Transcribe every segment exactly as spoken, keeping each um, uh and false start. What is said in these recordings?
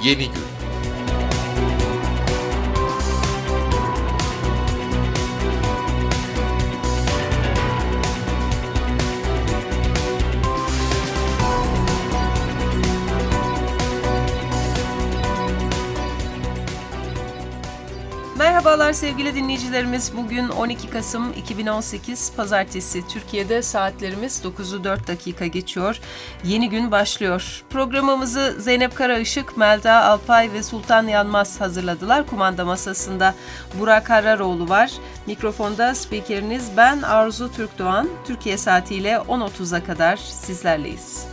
Yeni Gün. Merhabalar sevgili dinleyicilerimiz. Bugün on iki Kasım iki bin on sekiz Pazartesi. Türkiye'de saatlerimiz dokuzu dört dakika geçiyor. Yeni gün başlıyor. Programımızı Zeynep Karaışık, Melda Alpay ve Sultan Yanmaz hazırladılar. Kumanda masasında Burak Hararoğlu var. Mikrofonda spikeriniz ben Arzu Türkdoğan. Türkiye saatiyle on otuza kadar sizlerleyiz.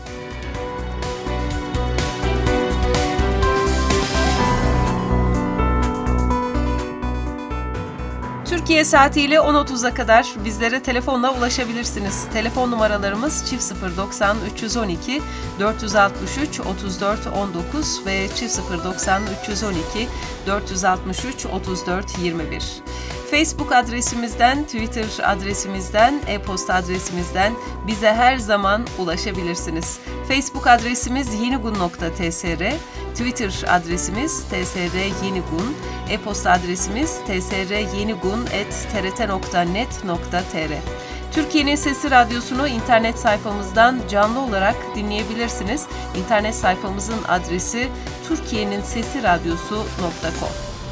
Türkiye saatiyle on otuza kadar bizlere telefonla ulaşabilirsiniz. Telefon numaralarımız çift sıfır doksan üç yüz on iki dört yüz altmış üç otuz dört on dokuz ve çift sıfır doksan üç yüz on iki dört yüz altmış üç otuz dört yirmi bir. Facebook adresimizden, Twitter adresimizden, e-posta adresimizden bize her zaman ulaşabilirsiniz. Facebook adresimiz yenigun nokta tsr, Twitter adresimiz tsryenigun, e-posta adresimiz tsryenigun at trt nokta net nokta tr. Türkiye'nin Sesi Radyosu'nu internet sayfamızdan canlı olarak dinleyebilirsiniz. İnternet sayfamızın adresi türkiyenin sesi radyosu nokta com.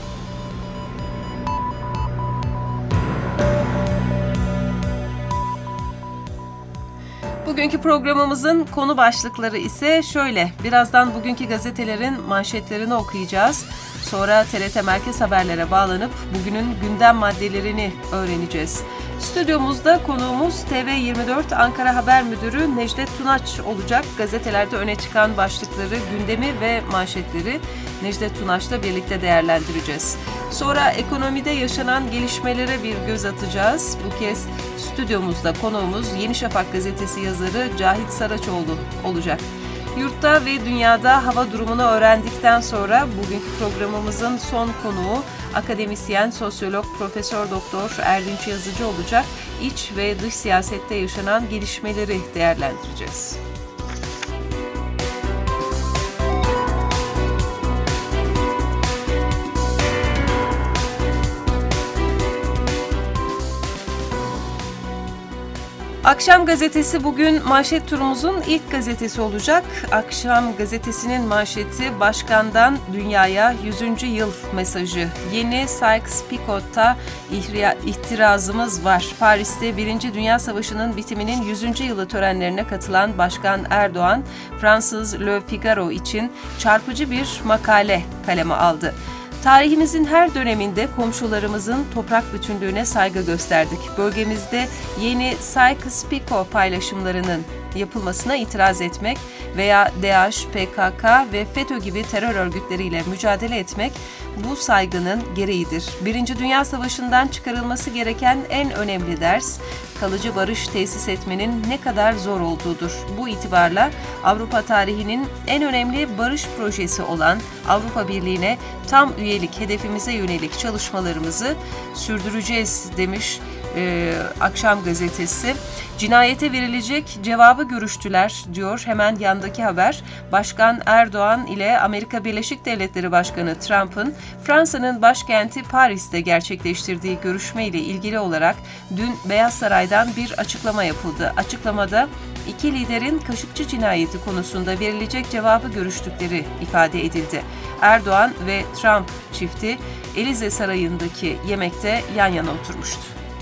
Bugünkü programımızın konu başlıkları ise şöyle. Birazdan bugünkü gazetelerin manşetlerini okuyacağız. Sonra T R T Merkez Haberler'e bağlanıp bugünün gündem maddelerini öğreneceğiz. Stüdyomuzda konuğumuz T V yirmi dört Ankara Haber Müdürü Necdet Tunaç olacak. Gazetelerde öne çıkan başlıkları, gündemi ve manşetleri Necdet Tunaç'la birlikte değerlendireceğiz. Sonra ekonomide yaşanan gelişmelere bir göz atacağız. Bu kez stüdyomuzda konuğumuz Yeni Şafak gazetesi yazarı Cahit Saraçoğlu olacak. Yurtta ve dünyada hava durumunu öğrendikten sonra bugünkü programımızın son konuğu akademisyen, sosyolog, Profesör Doktor Erdinç Yazıcı olacak. İç ve dış siyasette yaşanan gelişmeleri değerlendireceğiz. Akşam gazetesi bugün manşet turumuzun ilk gazetesi olacak. Akşam gazetesinin manşeti Başkan'dan Dünyaya yüzüncü yıl mesajı. Yeni Sykes-Picot'a itirazımız var. Paris'te Birinci Dünya Savaşı'nın bitiminin yüzüncü yılı törenlerine katılan Başkan Erdoğan, Fransız Le Figaro için çarpıcı bir makale kaleme aldı. Tarihimizin her döneminde komşularımızın toprak bütünlüğüne saygı gösterdik. Bölgemizde yeni Sykes-Picot paylaşımlarının yapılmasına itiraz etmek veya DAEŞ, P K K ve FETÖ gibi terör örgütleriyle mücadele etmek bu saygının gereğidir. Birinci Dünya Savaşı'ndan çıkarılması gereken en önemli ders, kalıcı barış tesis etmenin ne kadar zor olduğudur. Bu itibarla Avrupa tarihinin en önemli barış projesi olan Avrupa Birliği'ne tam üyelik hedefimize yönelik çalışmalarımızı sürdüreceğiz demiş e, Akşam gazetesi. Cinayete verilecek cevabı görüştüler diyor hemen yandaki haber. Başkan Erdoğan ile Amerika Birleşik Devletleri Başkanı Trump'ın Fransa'nın başkenti Paris'te gerçekleştirdiği görüşme ile ilgili olarak dün Beyaz Saray'dan bir açıklama yapıldı. Açıklamada iki liderin Kaşıkçı cinayeti konusunda verilecek cevabı görüştükleri ifade edildi. Erdoğan ve Trump çifti Elize Sarayı'ndaki yemekte yan yana oturmuştu.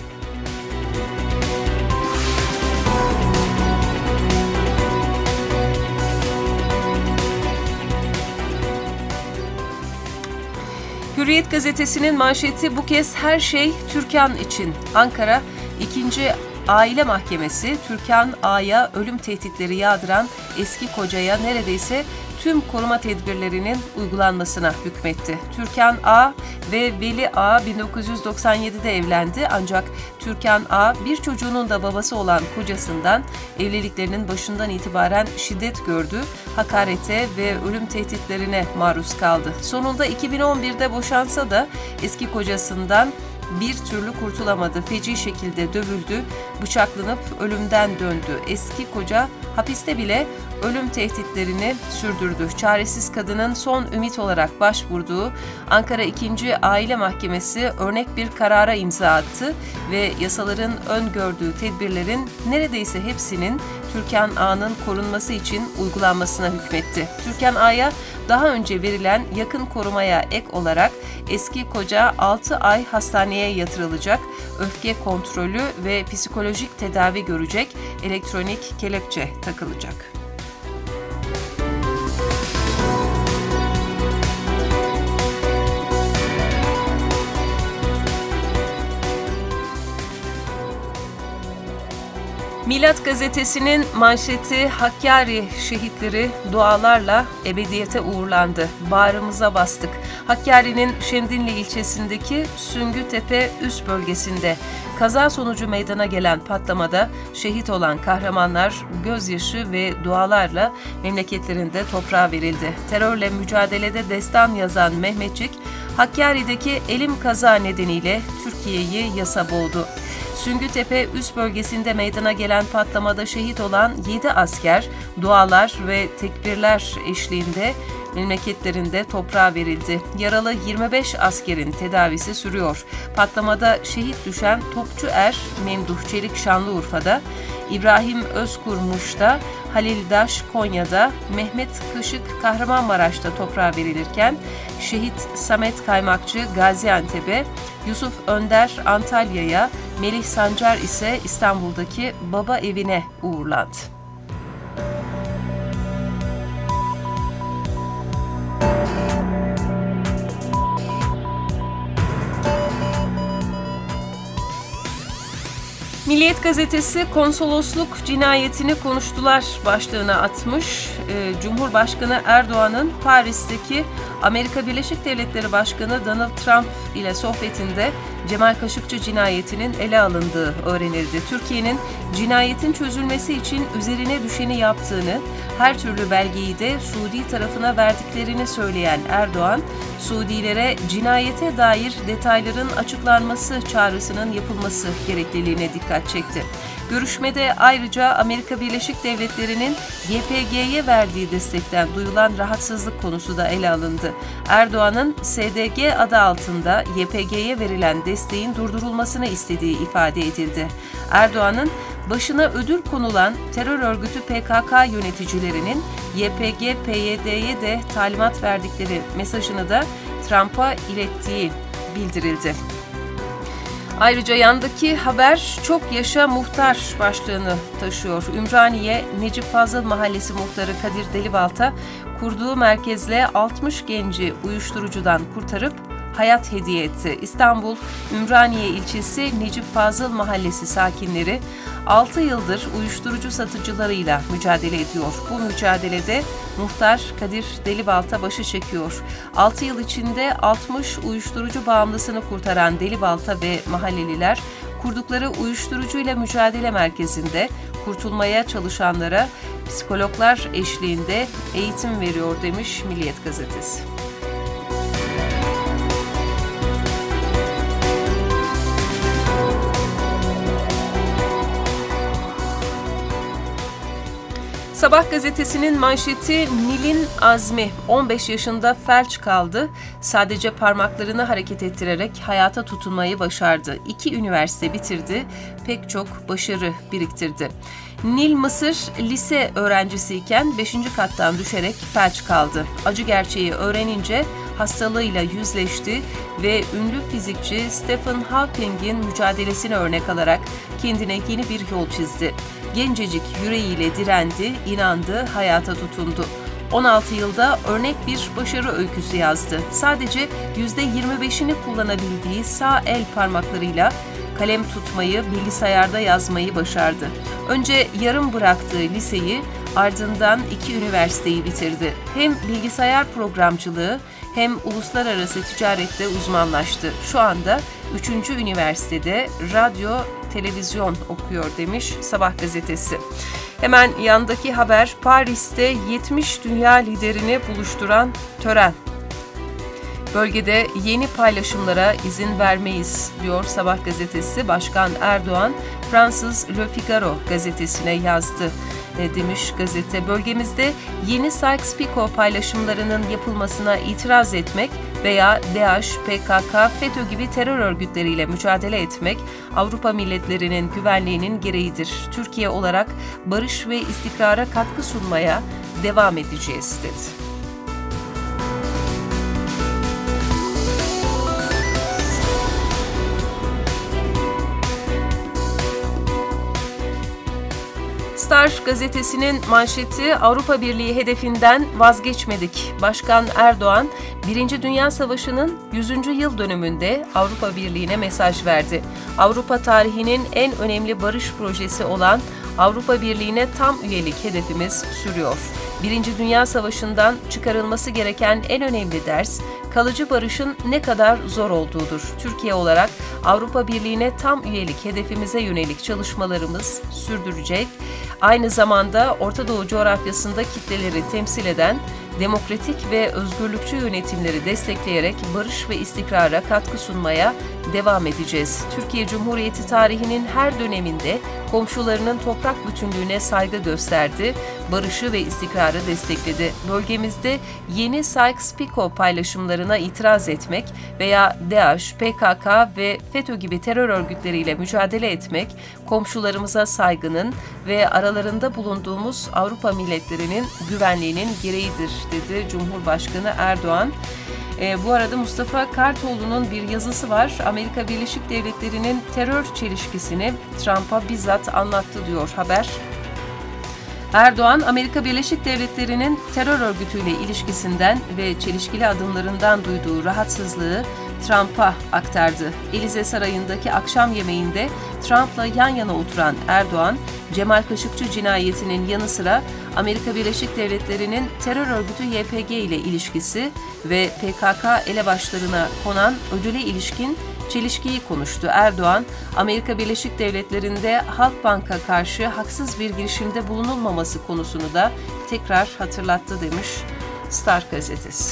Hürriyet gazetesinin manşeti bu kez her şey Türkan için. Ankara ikinci Aile Mahkemesi Türkan A'ya ölüm tehditleri yağdıran eski kocaya neredeyse tüm koruma tedbirlerinin uygulanmasına hükmetti. Türkan A ve Veli A bin dokuz yüz doksan yedide evlendi ancak Türkan A bir çocuğunun da babası olan kocasından evliliklerinin başından itibaren şiddet gördü, hakarete ve ölüm tehditlerine maruz kaldı. Sonunda iki bin on birde boşansa da eski kocasından bir türlü kurtulamadı. Feci şekilde dövüldü, bıçaklanıp ölümden döndü. Eski koca hapiste bile ölüm tehditlerini sürdürdü. Çaresiz kadının son ümit olarak başvurduğu Ankara ikinci. Aile Mahkemesi örnek bir karara imza attı ve yasaların öngördüğü tedbirlerin neredeyse hepsinin Türkan Ağa'nın korunması için uygulanmasına hükmetti. Türkan Ağa'ya daha önce verilen yakın korumaya ek olarak eski koca altı ay hastaneye yatırılacak, öfke kontrolü ve psikolojik tedavi görecek, elektronik kelepçe takılacak. Milat gazetesinin manşeti Hakkari şehitleri dualarla ebediyete uğurlandı. Bağrımıza bastık. Hakkari'nin Şemdinli ilçesindeki Süngütepe üst bölgesinde kaza sonucu meydana gelen patlamada şehit olan kahramanlar gözyaşı ve dualarla memleketlerinde toprağa verildi. Terörle mücadelede destan yazan Mehmetçik, Hakkari'deki elim kaza nedeniyle Türkiye'yi yasa boğdu. Süngütepe üst bölgesinde meydana gelen patlamada şehit olan yedi asker, dualar ve tekbirler eşliğinde memleketlerinde toprağa verildi. Yaralı yirmi beş askerin tedavisi sürüyor. Patlamada şehit düşen Topçu Er Memduh Çelik Şanlıurfa'da, İbrahim Özkur Muş'ta, Halil Daş Konya'da, Mehmet Kışık Kahramanmaraş'ta toprağa verilirken, şehit Samet Kaymakçı Gaziantep'e, Yusuf Önder Antalya'ya, Melih Sancar ise İstanbul'daki baba evine uğurlandı. Milliyet gazetesi konsolosluk cinayetini konuştular başlığına atmış. Ee, Cumhurbaşkanı Erdoğan'ın Paris'teki Amerika Birleşik Devletleri Başkanı Donald Trump ile sohbetinde Cemal Kaşıkçı cinayetinin ele alındığı öğrenildi. Türkiye'nin cinayetin çözülmesi için üzerine düşeni yaptığını, her türlü belgeyi de Suudi tarafına verdiklerini söyleyen Erdoğan, Suudilere cinayete dair detayların açıklanması çağrısının yapılması gerekliliğine dikkat çekti. Görüşmede ayrıca Amerika Birleşik Devletleri'nin Y P G'ye verdiği destekten duyulan rahatsızlık konusu da ele alındı. Erdoğan'ın S D G adı altında Y P G'ye verilen desteğin durdurulmasını istediği ifade edildi. Erdoğan'ın başına ödül konulan terör örgütü P K K yöneticilerinin Y P G P Y D'ye de talimat verdikleri mesajını da Trump'a ilettiği bildirildi. Ayrıca yandaki haber çok yaşa muhtar başlığını taşıyor. Ümraniye Necip Fazıl Mahallesi muhtarı Kadir Delibalta kurduğu merkezle altmış genci uyuşturucudan kurtarıp hayat hediye etti. İstanbul Ümraniye ilçesi Necip Fazıl Mahallesi sakinleri altı yıldır uyuşturucu satıcılarıyla mücadele ediyor. Bu mücadelede muhtar Kadir Delibalta başı çekiyor. altı yıl içinde altmış uyuşturucu bağımlısını kurtaran Delibalta ve mahalleliler kurdukları uyuşturucuyla mücadele merkezinde kurtulmaya çalışanlara psikologlar eşliğinde eğitim veriyor demiş Milliyet gazetesi. Sabah gazetesinin manşeti Nil'in azmi on beş yaşında felç kaldı. Sadece parmaklarını hareket ettirerek hayata tutunmayı başardı. İki üniversite bitirdi, pek çok başarı biriktirdi. Nil Mısır lise öğrencisiyken beşinci kattan düşerek felç kaldı. Acı gerçeği öğrenince hastalığıyla yüzleşti ve ünlü fizikçi Stephen Hawking'in mücadelesini örnek alarak kendine yeni bir yol çizdi. Gencecik yüreğiyle direndi, inandı, hayata tutundu. on altı yılda örnek bir başarı öyküsü yazdı. Sadece yüzde yirmi beşini kullanabildiği sağ el parmaklarıyla kalem tutmayı, bilgisayarda yazmayı başardı. Önce yarım bıraktığı liseyi, ardından iki üniversiteyi bitirdi. Hem bilgisayar programcılığı hem uluslararası ticarette uzmanlaştı. Şu anda üçüncü üniversitede radyo, televizyon okuyor demiş Sabah gazetesi. Hemen yandaki haber Paris'te yetmiş dünya liderini buluşturan tören. Bölgede yeni paylaşımlara izin vermeyiz, diyor Sabah gazetesi. Başkan Erdoğan, Fransız Le Figaro gazetesine yazdı e, demiş gazete. Bölgemizde yeni Sykes-Picot paylaşımlarının yapılmasına itiraz etmek veya DAEŞ, P K K, FETÖ gibi terör örgütleriyle mücadele etmek Avrupa milletlerinin güvenliğinin gereğidir. Türkiye olarak barış ve istikrara katkı sunmaya devam edeceğiz, dedi. Star gazetesinin manşeti Avrupa Birliği hedefinden vazgeçmedik. Başkan Erdoğan, Birinci Dünya Savaşı'nın yüzüncü yıl dönümünde Avrupa Birliği'ne mesaj verdi. Avrupa tarihinin en önemli barış projesi olan Avrupa Birliği'ne tam üyelik hedefimiz sürüyor. Birinci Dünya Savaşı'ndan çıkarılması gereken en önemli ders, kalıcı barışın ne kadar zor olduğudur. Türkiye olarak Avrupa Birliği'ne tam üyelik hedefimize yönelik çalışmalarımız sürdürecek. Aynı zamanda Orta Doğu coğrafyasında kitleleri temsil eden demokratik ve özgürlükçü yönetimleri destekleyerek barış ve istikrara katkı sunmaya devam edeceğiz. Türkiye Cumhuriyeti tarihinin her döneminde komşularının toprak bütünlüğüne saygı gösterdi, barışı ve istikrarı destekledi. Bölgemizde yeni Sykes-Picot paylaşımlarına itiraz etmek veya DAEŞ, P K K ve FETÖ gibi terör örgütleriyle mücadele etmek, komşularımıza saygının ve aralarında bulunduğumuz Avrupa milletlerinin güvenliğinin gereğidir, dedi Cumhurbaşkanı Erdoğan. E, bu arada Mustafa Kartoğlu'nun bir yazısı var. Amerika Birleşik Devletleri'nin terör çelişkisini Trump'a bizzat anlattı, diyor haber. Erdoğan, Amerika Birleşik Devletleri'nin terör örgütüyle ilişkisinden ve çelişkili adımlarından duyduğu rahatsızlığı Trump'a aktardı. Elize Sarayı'ndaki akşam yemeğinde Trump'la yan yana oturan Erdoğan, Cemal Kaşıkçı cinayetinin yanı sıra Amerika Birleşik Devletleri'nin terör örgütü Y P G ile ilişkisi ve P K K elebaşlarına konan ödüle ilişkin çelişkiyi konuştu. Erdoğan, Amerika Birleşik Devletleri'nde Halkbank'a karşı haksız bir girişimde bulunulmaması konusunu da tekrar hatırlattı, demiş Star gazetesi.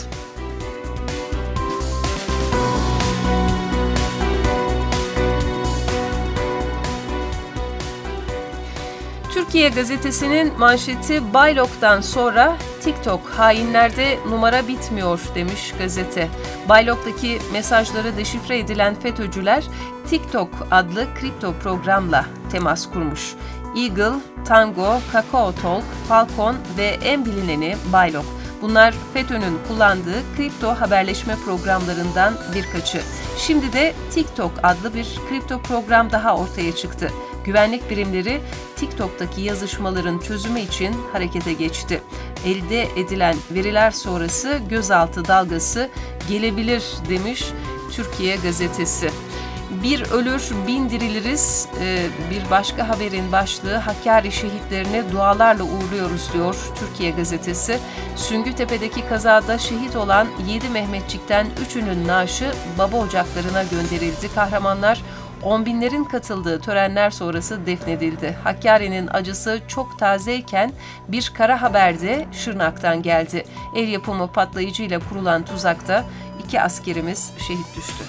Türkiye gazetesinin manşeti Baylok'tan sonra TikTok hainlerde numara bitmiyor, demiş gazete. Baylok'taki mesajları deşifre edilen FETÖ'cüler TikTok adlı kripto programla temas kurmuş. Eagle, Tango, Kakao Talk, Falcon ve en bilineni Baylok. Bunlar FETÖ'nün kullandığı kripto haberleşme programlarından birkaçı. Şimdi de TikTok adlı bir kripto program daha ortaya çıktı. Güvenlik birimleri TikTok'taki yazışmaların çözümü için harekete geçti. Elde edilen veriler sonrası gözaltı dalgası gelebilir, demiş Türkiye gazetesi. Bir ölür bin diriliriz. Ee, bir başka haberin başlığı Hakkari şehitlerine dualarla uğurluyoruz, diyor Türkiye gazetesi. Süngütepe'deki kazada şehit olan yedi Mehmetçik'ten üçünün naaşı baba ocaklarına gönderildi. Kahramanlar on binlerin katıldığı törenler sonrası defnedildi. Hakkari'nin acısı çok tazeyken bir kara haber de Şırnak'tan geldi. El yapımı patlayıcıyla kurulan tuzakta iki askerimiz şehit düştü.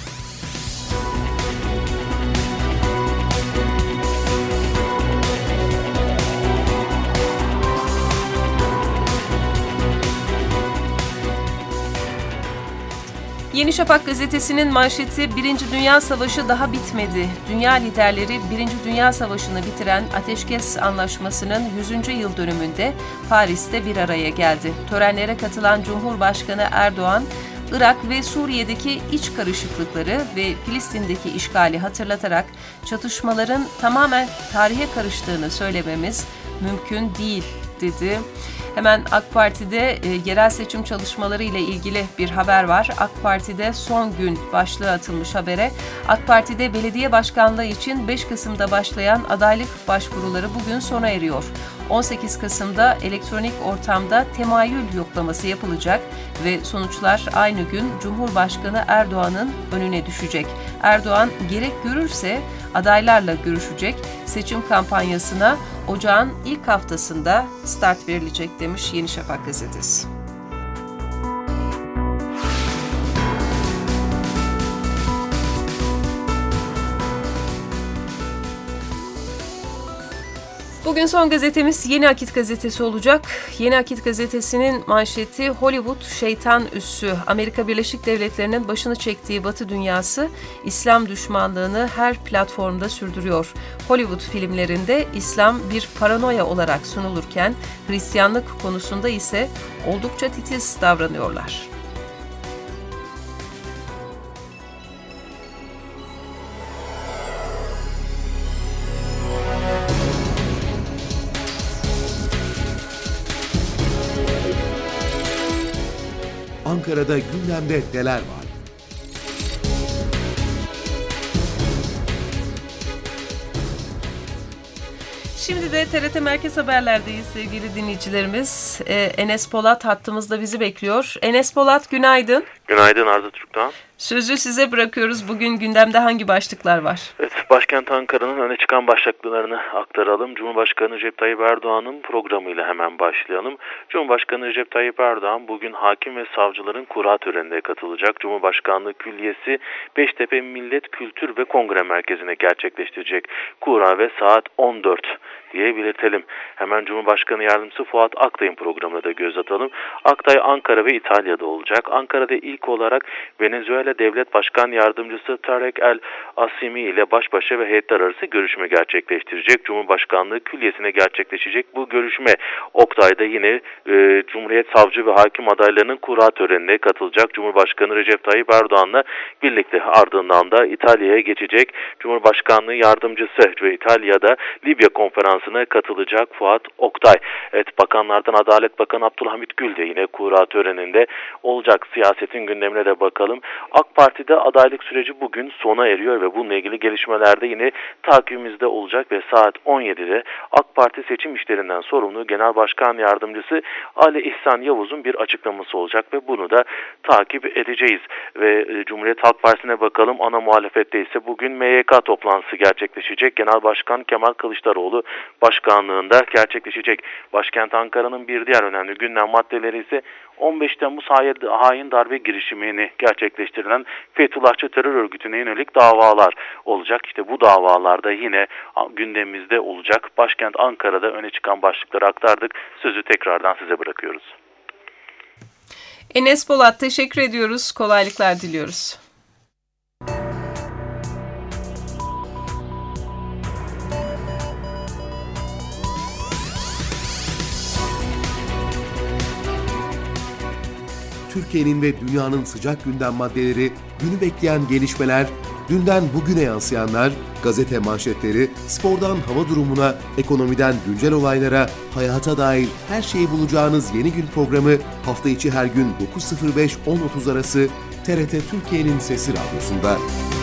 Yeni Şafak gazetesinin manşeti Birinci Dünya Savaşı daha bitmedi. Dünya liderleri Birinci Dünya Savaşı'nı bitiren Ateşkes Anlaşması'nın yüzüncü yıl dönümünde Paris'te bir araya geldi. Törenlere katılan Cumhurbaşkanı Erdoğan, Irak ve Suriye'deki iç karışıklıkları ve Filistin'deki işgali hatırlatarak çatışmaların tamamen tarihe karıştığını söylememiz mümkün değil, dedi. Hemen AK Parti'de e, yerel seçim çalışmaları ile ilgili bir haber var. AK Parti'de son gün başlığı atılmış habere. AK Parti'de belediye başkanlığı için beş Kasım'da başlayan adaylık başvuruları bugün sona eriyor. on sekiz Kasım'da elektronik ortamda temayül yoklaması yapılacak ve sonuçlar aynı gün Cumhurbaşkanı Erdoğan'ın önüne düşecek. Erdoğan gerek görürse adaylarla görüşecek. Seçim kampanyasına ocağın ilk haftasında start verilecek, demiş Yeni Şafak gazetesi. Bugün son gazetemiz Yeni Akit gazetesi olacak. Yeni Akit gazetesinin manşeti Hollywood şeytan üssü. Amerika Birleşik Devletleri'nin başını çektiği Batı dünyası İslam düşmanlığını her platformda sürdürüyor. Hollywood filmlerinde İslam bir paranoya olarak sunulurken Hristiyanlık konusunda ise oldukça titiz davranıyorlar. Ankara'da gündemde neler var? Şimdi de T R T Merkez Haberler'deyiz sevgili dinleyicilerimiz. Ee, Enes Polat hattımızda bizi bekliyor. Enes Polat, günaydın. Günaydın Arda Türk'ten. Sözü size bırakıyoruz. Bugün gündemde hangi başlıklar var? Evet, başkent Ankara'nın öne çıkan başlıklarını aktaralım. Cumhurbaşkanı Recep Tayyip Erdoğan'ın programıyla hemen başlayalım. Cumhurbaşkanı Recep Tayyip Erdoğan bugün hakim ve savcıların kura törenine katılacak. Cumhurbaşkanlığı Külliyesi Beştepe Millet Kültür ve Kongre Merkezi'ne gerçekleştirecek kura ve saat on dört diye belirtelim. Hemen Cumhurbaşkanı Yardımcısı Fuat Aktay'ın programına da göz atalım. Aktay Ankara ve İtalya'da olacak. Ankara'da ilk olarak Venezuela Devlet Başkan Yardımcısı Tarek El Asimi ile baş başa ve heyetler arası görüşme gerçekleştirecek. Cumhurbaşkanlığı Külliyesi'ne gerçekleşecek bu görüşme. Oktay'da yine e, Cumhuriyet Savcı ve Hakim adaylarının kura törenine katılacak. Cumhurbaşkanı Recep Tayyip Erdoğan'la birlikte ardından da İtalya'ya geçecek. Cumhurbaşkanlığı Yardımcısı ve İtalya'da Libya Konferansı'na katılacak Fuat Oktay. Evet, bakanlardan Adalet Bakanı Abdülhamit Gül de yine kura töreninde olacak. Siyasetin gündemine de bakalım. AK Parti'de adaylık süreci bugün sona eriyor ve bununla ilgili gelişmelerde yine takibimizde olacak ve saat on yedide AK Parti seçim işlerinden sorumlu Genel Başkan Yardımcısı Ali İhsan Yavuz'un bir açıklaması olacak ve bunu da takip edeceğiz. Ve Cumhuriyet Halk Partisi'ne bakalım. Ana muhalefette ise bugün M Y K toplantısı gerçekleşecek. Genel Başkan Kemal Kılıçdaroğlu başkanlığında gerçekleşecek. Başkent Ankara'nın bir diğer önemli gündem maddeleri ise on beş Temmuz hain darbe girişimini gerçekleştirilen Fethullahçı terör örgütüne yönelik davalar olacak. İşte bu davalarda yine gündemimizde olacak. Başkent Ankara'da öne çıkan başlıkları aktardık. Sözü tekrardan size bırakıyoruz. Enes Polat, teşekkür ediyoruz. Kolaylıklar diliyoruz. Türkiye'nin ve dünyanın sıcak gündem maddeleri, günü bekleyen gelişmeler, dünden bugüne yansıyanlar, gazete manşetleri, spordan hava durumuna, ekonomiden güncel olaylara, hayata dair her şeyi bulacağınız Yeni Gün programı hafta içi her gün dokuz sıfır beş on otuz arası T R T Türkiye'nin Sesi Radyosu'nda.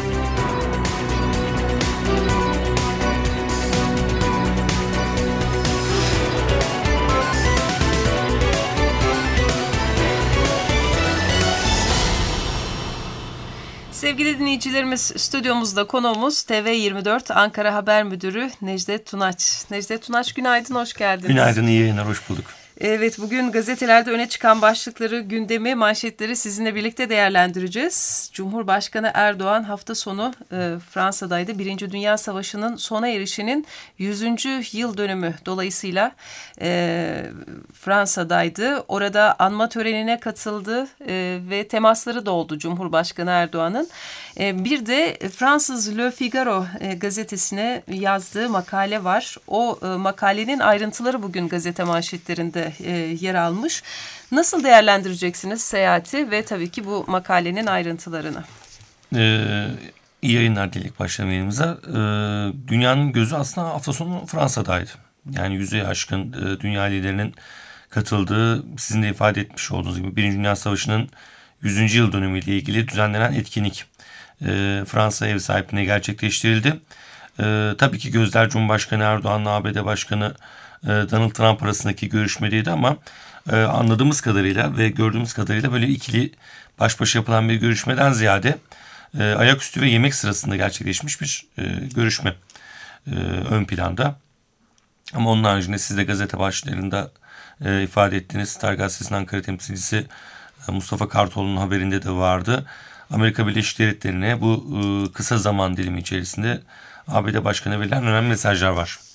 Sevgili dinleyicilerimiz, stüdyomuzda konuğumuz T V yirmi dört Ankara Haber Müdürü Necdet Tunaç. Necdet Tunaç, günaydın, hoş geldiniz. Günaydın, iyi yayınlar, hoş bulduk. Evet, bugün gazetelerde öne çıkan başlıkları, gündemi, manşetleri sizinle birlikte değerlendireceğiz. Cumhurbaşkanı Erdoğan hafta sonu e, Fransa'daydı. Birinci Dünya Savaşı'nın sona erişinin yüzüncü yıl dönümü dolayısıyla e, Fransa'daydı. Orada anma törenine katıldı e, ve temasları da oldu Cumhurbaşkanı Erdoğan'ın. E, bir de Fransız Le Figaro e, gazetesine yazdığı makale var. O e, makalenin ayrıntıları bugün gazete manşetlerinde e, yer almış. Nasıl değerlendireceksiniz seyahati ve tabii ki bu makalenin ayrıntılarını? Ee, iyi yayınlar diledik başlamayımıza. Ee, dünyanın gözü aslında hafta sonu Fransa'daydı. Yani yüze aşkın e, dünya liderinin katıldığı, sizin de ifade etmiş olduğunuz gibi Birinci Dünya Savaşı'nın yüzüncü yıl dönümüyle ilgili düzenlenen etkinlik e, Fransa ev sahipliğine gerçekleştirildi. E, tabii ki gözler Cumhurbaşkanı Erdoğan'la A B D Başkanı Donald Trump arasındaki görüşmedeydi ama e, anladığımız kadarıyla ve gördüğümüz kadarıyla böyle ikili baş başa yapılan bir görüşmeden ziyade e, ayaküstü ve yemek sırasında gerçekleşmiş bir e, görüşme e, ön planda. Ama onun haricinde siz de gazete başlarında e, ifade ettiğiniz Star Gazetesi'nin Ankara temsilcisi e, Mustafa Kartoğlu'nun haberinde de vardı. Amerika Birleşik Devletleri'ne bu e, kısa zaman dilimi içerisinde A B D Başkanı'na verilen önemli mesajlar var.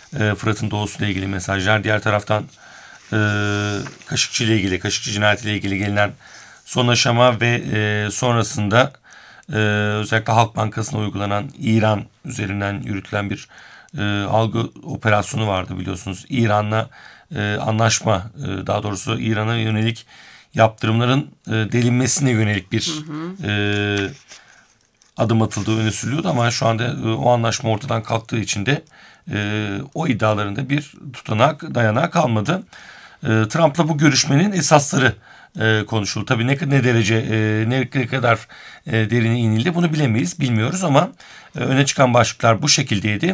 e, Fırat'ın doğusuyla ilgili mesajlar. Diğer taraftan e, Kaşıkçı ile ilgili, Kaşıkçı cinayetiyle ilgili gelinen son aşama ve e, sonrasında e, özellikle Halk Bankası'na uygulanan İran üzerinden yürütülen bir e, algı operasyonu vardı biliyorsunuz. İran'la e, anlaşma, e, daha doğrusu İran'a yönelik yaptırımların e, delinmesine yönelik bir hı hı. E, adım atıldığı öne sürülüyordu ama şu anda e, o anlaşma ortadan kalktığı için de e, o iddialarında bir tutanak, dayanağı kalmadı. E, Trump'la bu görüşmenin esasları e, konuşuldu. Tabii ne, ne derece, e, ne, ne kadar e, derine inildi bunu bilemeyiz, bilmiyoruz ama e, öne çıkan başlıklar bu şekildeydi.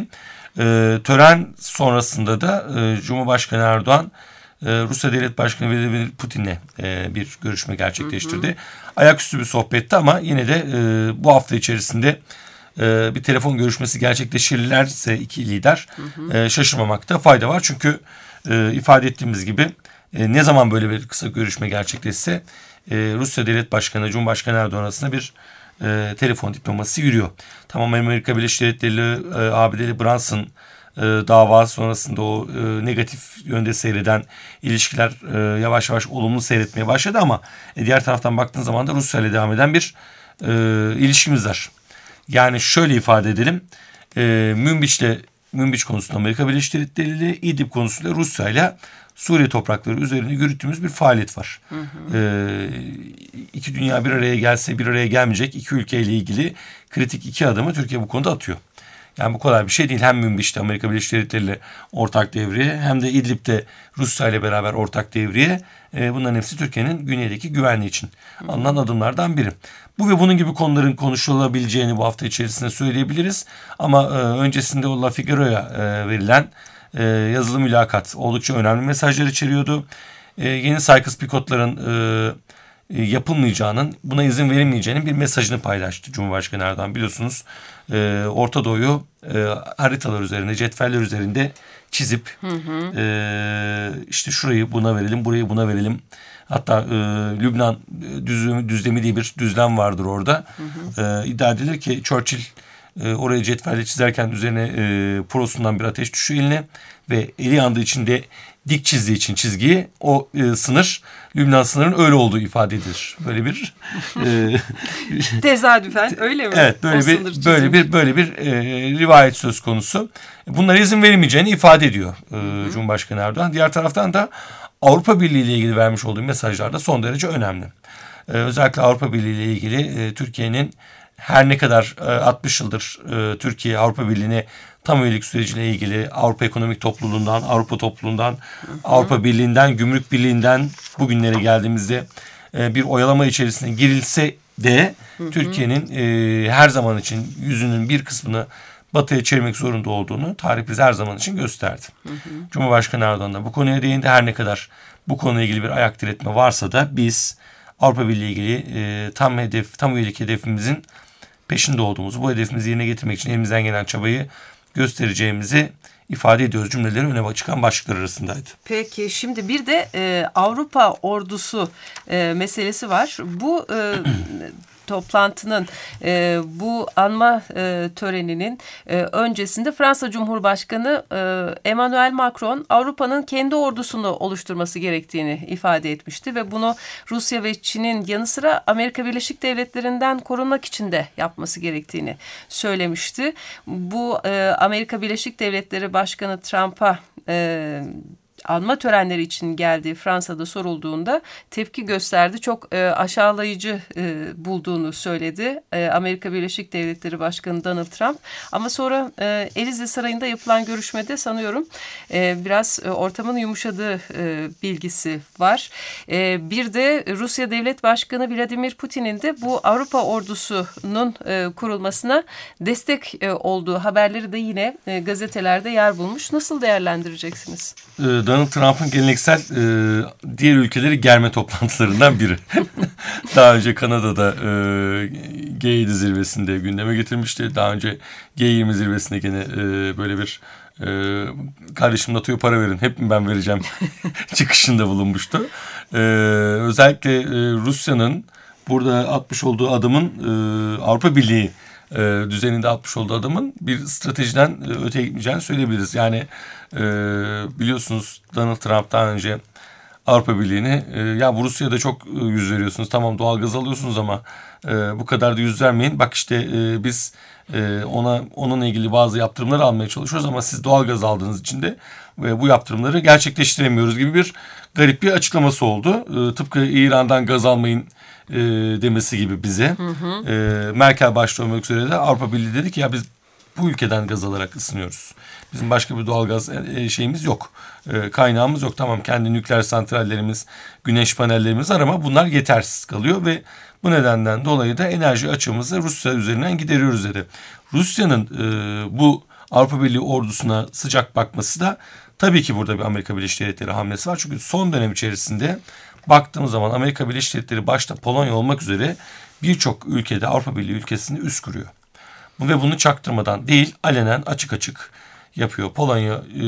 E, tören sonrasında da e, Cumhurbaşkanı Erdoğan e, Rusya Devlet Başkanı Vladimir Putin'le e, bir görüşme gerçekleştirdi. Hı hı. Ayaküstü bir sohbetti ama yine de e, bu hafta içerisinde e, bir telefon görüşmesi gerçekleşirlerse iki lider hı hı. E, şaşırmamakta fayda var. Çünkü e, ifade ettiğimiz gibi e, ne zaman böyle bir kısa görüşme gerçekleşse e, Rusya Devlet Başkanı Cumhurbaşkanı Erdoğan arasında bir e, telefon diplomasisi yürüyor. Tamam, Amerika Birleşik Devletleri e, A B D'li Brunson e, dava sonrasında o e, negatif yönde seyreden ilişkiler e, yavaş yavaş olumlu seyretmeye başladı ama e, diğer taraftan baktığın zaman da Rusya ile devam eden bir e, ilişkimiz var. Yani şöyle ifade edelim. E, Münbiç'le Münbiç konusunda Amerika Birleşik Devletleri ile, İdlib konusunda Rusya ile Suriye toprakları üzerine yürüttüğümüz bir faaliyet var. Hı hı. Ee, iki dünya bir araya gelse bir araya gelmeyecek iki ülkeyle ilgili kritik iki adımı Türkiye bu konuda atıyor. Yani bu kolay bir şey değil. Hem Münbiç'te Amerika Birleşik Devletleri ile ortak devriye hem de İdlib'de Rusya ile beraber ortak devriye. Ee, bunların hepsi Türkiye'nin güneydeki güvenliği için alınan adımlardan biri. Bu ve bunun gibi konuların konuşulabileceğini bu hafta içerisinde söyleyebiliriz. Ama e, öncesinde o La Figaro'ya e, verilen e, yazılı mülakat oldukça önemli mesajlar içeriyordu. E, yeni Sykes-Picot'ların e, yapılmayacağının, buna izin verilmeyeceğinin bir mesajını paylaştı Cumhurbaşkanı Erdoğan. Biliyorsunuz e, Orta Doğu'yu e, haritalar üzerinde, cetveller üzerinde çizip hı hı. E, işte şurayı buna verelim, burayı buna verelim. Hatta e, Lübnan düzlemi, düzlemi diye bir düzlem vardır orada. Hı hı. E, iddia edilir ki Churchill e, oraya cetvelle çizerken üzerine e, prosundan bir ateş düşüyor eline ve eli yandığı için de dik çizdiği için çizgiyi o e, sınır Lübnan sınırının öyle olduğu ifade edilir. Böyle bir e, tesadüfen öyle mi? Evet, böyle o bir böyle bir böyle bir e, rivayet söz konusu. Bunlara izin verilmeyeceğini ifade ediyor e, Cumhurbaşkanı Erdoğan. Diğer taraftan da Avrupa Birliği ile ilgili vermiş olduğu mesajlar da son derece önemli. Ee, özellikle Avrupa Birliği ile ilgili e, Türkiye'nin her ne kadar e, altmış yıldır e, Türkiye Avrupa Birliği'ne tam üyelik süreciyle ilgili Avrupa Ekonomik Topluluğundan, Avrupa Topluluğundan, hı hı. Avrupa Birliği'nden, Gümrük Birliği'nden bugünlere geldiğimizde e, bir oyalama içerisine girilse de Türkiye'nin e, her zaman için yüzünün bir kısmını Batı'ya çevirmek zorunda olduğunu tarih bize her zaman için gösterdi. Hı hı. Cumhurbaşkanı Erdoğan da bu konuya değindi. Her ne kadar bu konuyla ilgili bir ayak diretme varsa da biz Avrupa Birliği ile ilgili e, tam hedef, tam üyelik hedefimizin peşinde olduğumuzu, bu hedefimizi yerine getirmek için elimizden gelen çabayı göstereceğimizi ifade ediyoruz. Cümleleri öne çıkan başlıklar arasındaydı. Peki şimdi bir de e, Avrupa ordusu e, meselesi var. Bu e, toplantının e, bu anma e, töreninin e, öncesinde Fransa Cumhurbaşkanı e, Emmanuel Macron Avrupa'nın kendi ordusunu oluşturması gerektiğini ifade etmişti ve bunu Rusya ve Çin'in yanı sıra Amerika Birleşik Devletleri'nden korunmak için de yapması gerektiğini söylemişti. Bu e, Amerika Birleşik Devletleri Başkanı Trump'a e, anma törenleri için geldiği Fransa'da sorulduğunda tepki gösterdi. Çok e, aşağılayıcı e, bulduğunu söyledi e, Amerika Birleşik Devletleri Başkanı Donald Trump. Ama sonra e, Elize Sarayı'nda yapılan görüşmede sanıyorum e, biraz e, ortamın yumuşadığı e, bilgisi var. E, bir de Rusya Devlet Başkanı Vladimir Putin'in de bu Avrupa ordusunun e, kurulmasına destek e, olduğu haberleri de yine e, gazetelerde yer bulmuş. Nasıl değerlendireceksiniz? E, Donald Trump'ın geleneksel e, diğer ülkeleri germe toplantılarından biri. Daha önce Kanada'da e, G yedi zirvesinde gündeme getirmişti. Daha önce G yirmi zirvesinde gene e, böyle bir e, kardeşim NATO'ya para verin, hep mi ben vereceğim çıkışında bulunmuştu. E, özellikle e, Rusya'nın burada atmış olduğu adımın e, Avrupa Birliği e, düzeninde atmış olduğu adımın bir stratejiden e, öteye gitmeyeceğini söyleyebiliriz. Yani e, biliyorsunuz Donald Trump daha önce Avrupa Birliği'ni e, ya bu Rusya'da çok e, yüz veriyorsunuz, tamam doğalgaz alıyorsunuz ama e, bu kadar da yüz vermeyin. Bak işte e, biz e, ona onunla ilgili bazı yaptırımlar almaya çalışıyoruz ama siz doğalgaz aldığınız için de e, bu yaptırımları gerçekleştiremiyoruz gibi bir garip bir açıklaması oldu. E, tıpkı İran'dan gaz almayın e, demesi gibi bize. Hı hı. E, Merkel başta olmak üzere de Avrupa Birliği dedi ki ya biz bu ülkeden gaz alarak ısınıyoruz. Bizim başka bir doğalgaz şeyimiz yok. E, kaynağımız yok. Tamam, kendi nükleer santrallerimiz, güneş panellerimiz var ama bunlar yetersiz kalıyor ve bu nedenden dolayı da enerji açığımızı Rusya üzerinden gideriyoruz dedi. Rusya'nın e, bu Avrupa Birliği ordusuna sıcak bakması da tabii ki burada bir Amerika Birleşik Devletleri hamlesi var. Çünkü son dönem içerisinde baktığımız zaman Amerika Birleşik Devletleri başta Polonya olmak üzere birçok ülkede Avrupa Birliği ülkesini üst kuruyor. Ve bunu çaktırmadan değil, alenen açık açık yapıyor. Polonya e,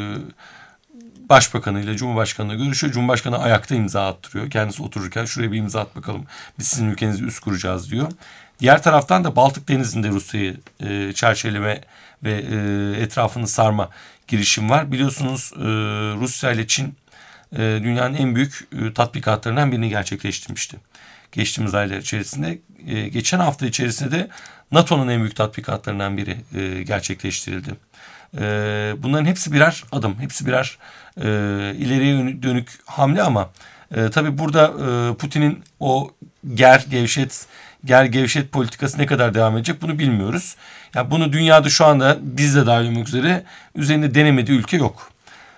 Başbakanı ile Cumhurbaşkanı ile görüşüyor. Cumhurbaşkanı ayakta imza attırıyor. Kendisi otururken şuraya bir imza at bakalım, biz sizin ülkenizi üst kuracağız diyor. Diğer taraftan da Baltık Denizi'nde Rusya'yı e, çerçeveleme ve e, etrafını sarma girişim var. Biliyorsunuz e, Rusya ile Çin e, dünyanın en büyük e, tatbikatlarından birini gerçekleştirmişti. Geçtiğimiz aylar içerisinde. E, geçen hafta içerisinde de NATO'nun en büyük tatbikatlarından biri e, gerçekleştirildi. E, bunların hepsi birer adım, hepsi birer e, ileriye dönük hamle ama e, tabii burada e, Putin'in o ger gevşet ger gevşet politikası ne kadar devam edecek bunu bilmiyoruz. Yani bunu dünyada şu anda biz de dahil olmak üzere üzerinde denemediği ülke yok.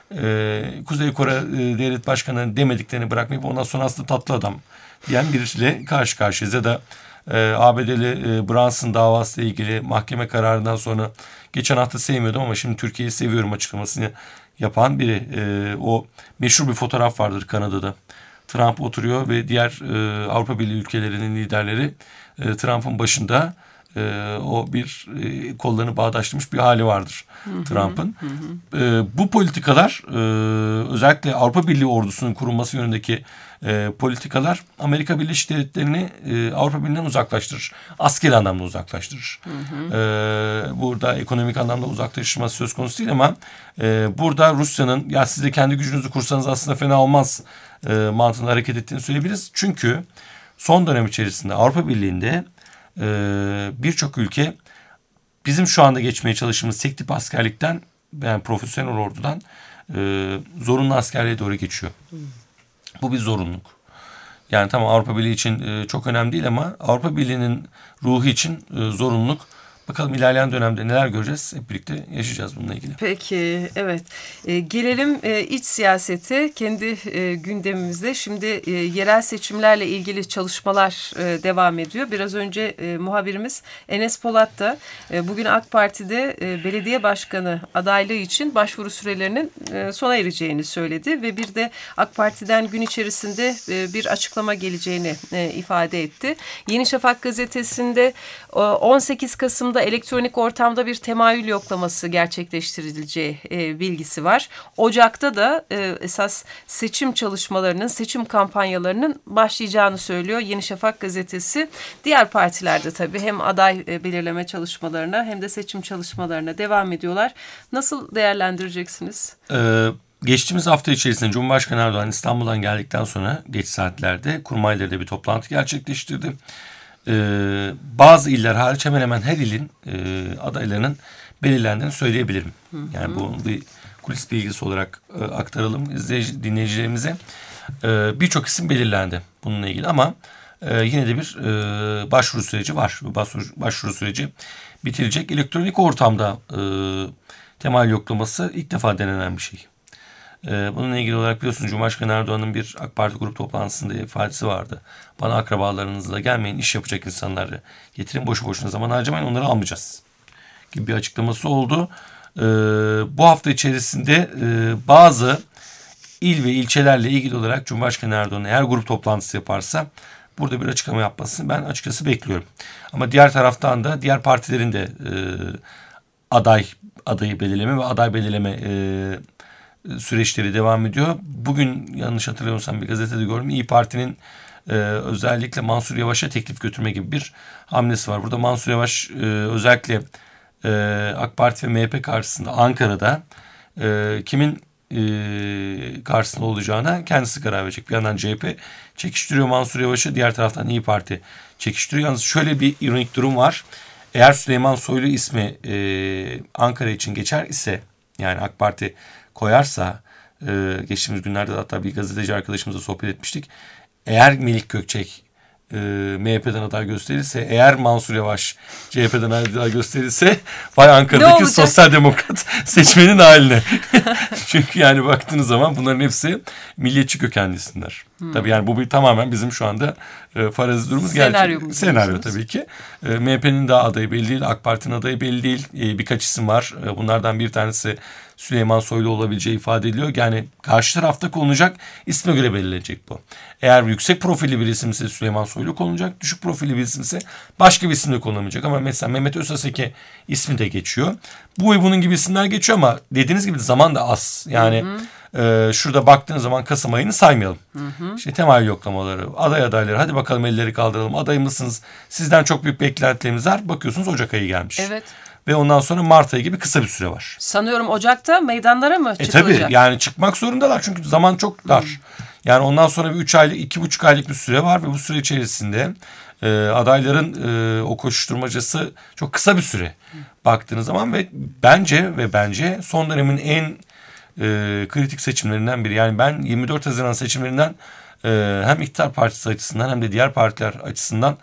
Ee, Kuzey Kore e, Devlet Başkanı'nın demediklerini bırakmayıp ondan sonra aslında tatlı adam diyen birisiyle karşı karşıyayız. Ya da e, A B D'li e, Brunson davası ile ilgili mahkeme kararından sonra geçen hafta sevmiyordum ama şimdi Türkiye'yi seviyorum açıklamasını yapan biri. E, o meşhur bir fotoğraf vardır Kanada'da. Trump oturuyor ve diğer e, Avrupa Birliği ülkelerinin liderleri e, Trump'ın başında e, o bir e, kollarını bağdaştırmış bir hali vardır Trump'ın. E, bu politikalar e, özellikle Avrupa Birliği ordusunun kurulması yönündeki e, politikalar Amerika Birleşik Devletleri'ni e, Avrupa Birliği'nden uzaklaştırır. Askeri anlamda uzaklaştırır. Hı hı. E, burada ekonomik anlamda uzaklaştırması söz konusu değil ama e, burada Rusya'nın ya siz de kendi gücünüzü kursanız aslında fena olmaz e, mantığında hareket ettiğini söyleyebiliriz. Çünkü son dönem içerisinde Avrupa Birliği'nde e, birçok ülke bizim şu anda geçmeye çalıştığımız tek tip askerlikten, yani profesyonel ordudan e, zorunlu askerliğe doğru geçiyor. Hmm. Bu bir zorunluluk. Yani tamam Avrupa Birliği için e, çok önemli değil ama Avrupa Birliği'nin ruhu için e, zorunluluk. Bakalım ilerleyen dönemde neler göreceğiz. Hep birlikte yaşayacağız bununla ilgili. Peki, evet. E, gelelim e, iç siyasete, kendi e, gündemimizde. Şimdi e, yerel seçimlerle ilgili çalışmalar e, devam ediyor. Biraz önce e, muhabirimiz Enes Polat da e, bugün AK Parti'de e, belediye başkanı adaylığı için başvuru sürelerinin e, sona ereceğini söyledi. Ve bir de AK Parti'den gün içerisinde e, bir açıklama geleceğini e, ifade etti. Yeni Şafak gazetesinde e, on sekiz Kasım'da elektronik ortamda bir temayül yoklaması gerçekleştirileceği e, bilgisi var. Ocak'ta da e, esas seçim çalışmalarının, seçim kampanyalarının başlayacağını söylüyor Yeni Şafak gazetesi. Diğer partilerde tabii hem aday e, belirleme çalışmalarına hem de seçim çalışmalarına devam ediyorlar. Nasıl değerlendireceksiniz? Ee, geçtiğimiz hafta içerisinde Cumhurbaşkanı Erdoğan İstanbul'dan geldikten sonra geç saatlerde Kurmaylı'da bir toplantı gerçekleştirdi. Ee, bazı iller hariç hemen hemen her ilin e, adaylarının belirlendiğini söyleyebilirim. Hı hı. Yani bu bir kulis bilgisi olarak e, aktaralım izleyici, dinleyicilerimize. E, Birçok isim belirlendi bununla ilgili ama e, yine de bir e, başvuru süreci var. Başvuru, başvuru süreci bitirecek. Elektronik ortamda e, temayül yoklaması ilk defa denenen bir şey. Bununla ilgili olarak biliyorsunuz Cumhurbaşkanı Erdoğan'ın bir AK Parti grup toplantısında ifadesi vardı. Bana akrabalarınızla gelmeyin, iş yapacak insanları getirin, boşu boşuna zaman harcamayın, onları almayacağız gibi bir açıklaması oldu. Ee, bu hafta içerisinde e, bazı il ve ilçelerle ilgili olarak Cumhurbaşkanı Erdoğan eğer grup toplantısı yaparsa burada bir açıklama yapmasını ben açıkçası bekliyorum. Ama diğer taraftan da diğer partilerin de e, aday adayı belirleme ve aday belirleme e, süreçleri devam ediyor. Bugün yanlış hatırlamıyorsam bir gazetede gördüm. İYİ Parti'nin e, özellikle Mansur Yavaş'a teklif götürme gibi bir hamlesi var. Burada Mansur Yavaş e, özellikle e, AK Parti ve M H P karşısında Ankara'da e, kimin e, karşısında olacağına kendisi karar verecek. Bir yandan C H P çekiştiriyor Mansur Yavaş'ı, diğer taraftan İYİ Parti çekiştiriyor. Yalnız şöyle bir ironik durum var. Eğer Süleyman Soylu ismi e, Ankara için geçer ise, yani AK Parti koyarsa, e, geçtiğimiz günlerde hatta bir gazeteci arkadaşımızla sohbet etmiştik. Eğer Melik Gökçek e, M H P'den aday gösterirse, eğer Mansur Yavaş C H P'den aday gösterirse, vay Ankara'daki sosyal demokrat seçmenin haline. Çünkü yani baktığınız zaman bunların hepsi milliyetçi kökenlisinler. Hmm. Tabii yani bu bir tamamen bizim şu anda e, farazi durumumuz. Senaryo, senaryo tabii ki. E, M H P'nin daha adayı belli değil, AK Parti'nin adayı belli değil. E, birkaç isim var. E, bunlardan bir tanesi Süleyman Soylu olabileceği ifade ediliyor. Yani karşı tarafta konulacak isme göre belirlenecek bu. Eğer yüksek profilli bir isimse Süleyman Soylu konulacak. Düşük profilli bir isimse başka bir isimle konulamayacak. Ama mesela Mehmet Özaseki ismi de geçiyor. Bu ve bunun gibi isimler geçiyor ama dediğiniz gibi zaman da az. Yani e, şurada baktığınız zaman Kasım ayını saymayalım. Hı hı. İşte temayül yoklamaları, aday adayları, hadi bakalım elleri kaldıralım. Aday mısınız? Sizden çok büyük beklentilerimiz var. Bakıyorsunuz Ocak ayı gelmiş. Evet. Ve ondan sonra Mart ayı gibi kısa bir süre var. Sanıyorum Ocak'ta meydanlara mı e çıkılacak? Tabii yani çıkmak zorundalar çünkü zaman çok dar. Hmm. Yani ondan sonra bir üç aylık, iki buçuk aylık bir süre var ve bu süre içerisinde e, adayların e, o koşuşturmacası çok kısa bir süre. Hmm. Baktığınız zaman ve bence ve bence son dönemin en e, kritik seçimlerinden biri. Yani ben yirmi dört Haziran seçimlerinden e, hem iktidar partisi açısından hem de diğer partiler açısından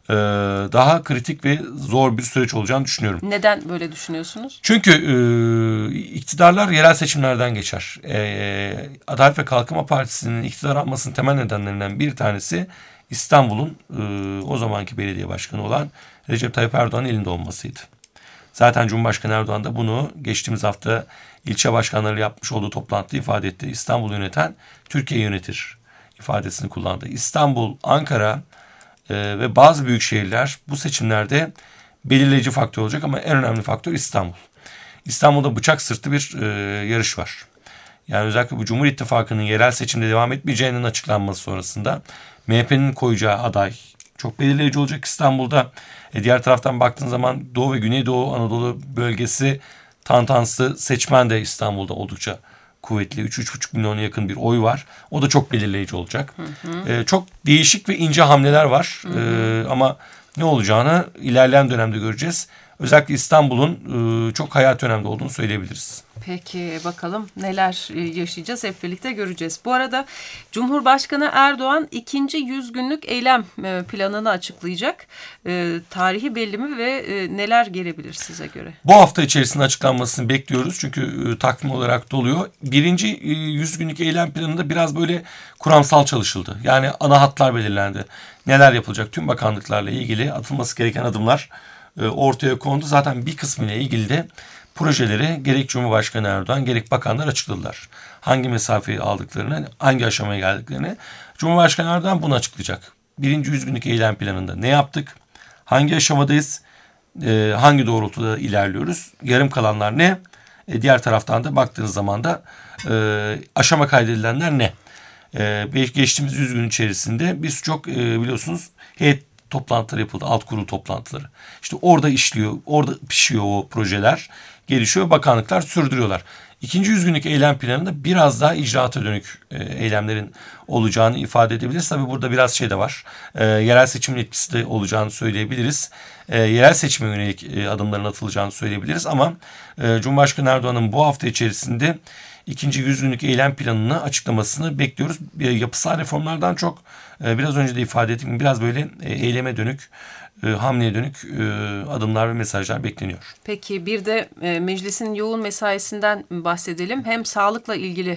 daha kritik ve zor bir süreç olacağını düşünüyorum. Neden böyle düşünüyorsunuz? Çünkü e, iktidarlar yerel seçimlerden geçer. E, Adalet ve Kalkınma Partisi'nin iktidar almasının temel nedenlerinden bir tanesi İstanbul'un e, o zamanki belediye başkanı olan Recep Tayyip Erdoğan'ın elinde olmasıydı. Zaten Cumhurbaşkanı Erdoğan da bunu geçtiğimiz hafta ilçe başkanları yapmış olduğu toplantıda ifade etti. İstanbul'u yöneten Türkiye yönetir ifadesini kullandı. İstanbul, Ankara Ee, ve bazı büyük şehirler bu seçimlerde belirleyici faktör olacak ama en önemli faktör İstanbul. İstanbul'da bıçak sırtı bir e, yarış var. Yani özellikle bu Cumhur İttifakı'nın yerel seçimde devam etmeyeceğinin açıklanması sonrasında M H P'nin koyacağı aday çok belirleyici olacak İstanbul'da. E, diğer taraftan baktığın zaman Doğu ve Güneydoğu Anadolu bölgesi tantansı seçmen de İstanbul'da oldukça kuvvetli. üç üç buçuk milyona yakın bir oy var. O da çok belirleyici olacak. Hı hı. Ee, çok değişik ve ince hamleler var. Hı hı. Ee, ama ne olacağını ilerleyen dönemde göreceğiz. Özellikle İstanbul'un e, çok hayati önemli olduğunu söyleyebiliriz. Peki bakalım neler yaşayacağız, hep birlikte göreceğiz. Bu arada Cumhurbaşkanı Erdoğan ikinci yüz günlük eylem planını açıklayacak. E, tarihi belli mi ve e, neler gelebilir size göre? Bu hafta içerisinde açıklanmasını bekliyoruz. Çünkü e, takvim olarak doluyor. Birinci e, yüz günlük eylem planında biraz böyle kuramsal çalışıldı. Yani ana hatlar belirlendi. Neler yapılacak? Tüm bakanlıklarla ilgili atılması gereken adımlar e, ortaya kondu. Zaten bir kısmıyla ilgili de projeleri gerek Cumhurbaşkanı Erdoğan gerek bakanlar açıkladılar. Hangi mesafeyi aldıklarını, hangi aşamaya geldiklerini. Cumhurbaşkanı Erdoğan bunu açıklayacak. Birinci yüz günlük eylem planında ne yaptık? Hangi aşamadayız? E, hangi doğrultuda ilerliyoruz? Yarım kalanlar ne? E, diğer taraftan da baktığınız zaman da e, aşama kaydedilenler ne? E, geçtiğimiz yüz gün içerisinde biz çok e, biliyorsunuz heyet toplantıları yapıldı. Alt kurul toplantıları. İşte orada işliyor, orada pişiyor o projeler. Gelişiyor, bakanlıklar sürdürüyorlar. İkinci yüz günlük eylem planında biraz daha icraata dönük e, eylemlerin olacağını ifade edebiliriz. Tabii burada biraz şey de var. E, yerel seçimin etkisi de olacağını söyleyebiliriz. E, yerel seçime yönelik e, adımların atılacağını söyleyebiliriz. Ama e, Cumhurbaşkanı Erdoğan'ın bu hafta içerisinde ikinci yüz günlük eylem planını açıklamasını bekliyoruz. E, yapısal reformlardan çok e, biraz önce de ifade ettiğim gibi biraz böyle e, eyleme dönük, e, hamleye dönük e, adımlar ve mesajlar bekleniyor. Peki bir de e, meclisin yoğun mesaisinden bahsedelim. Hem sağlıkla ilgili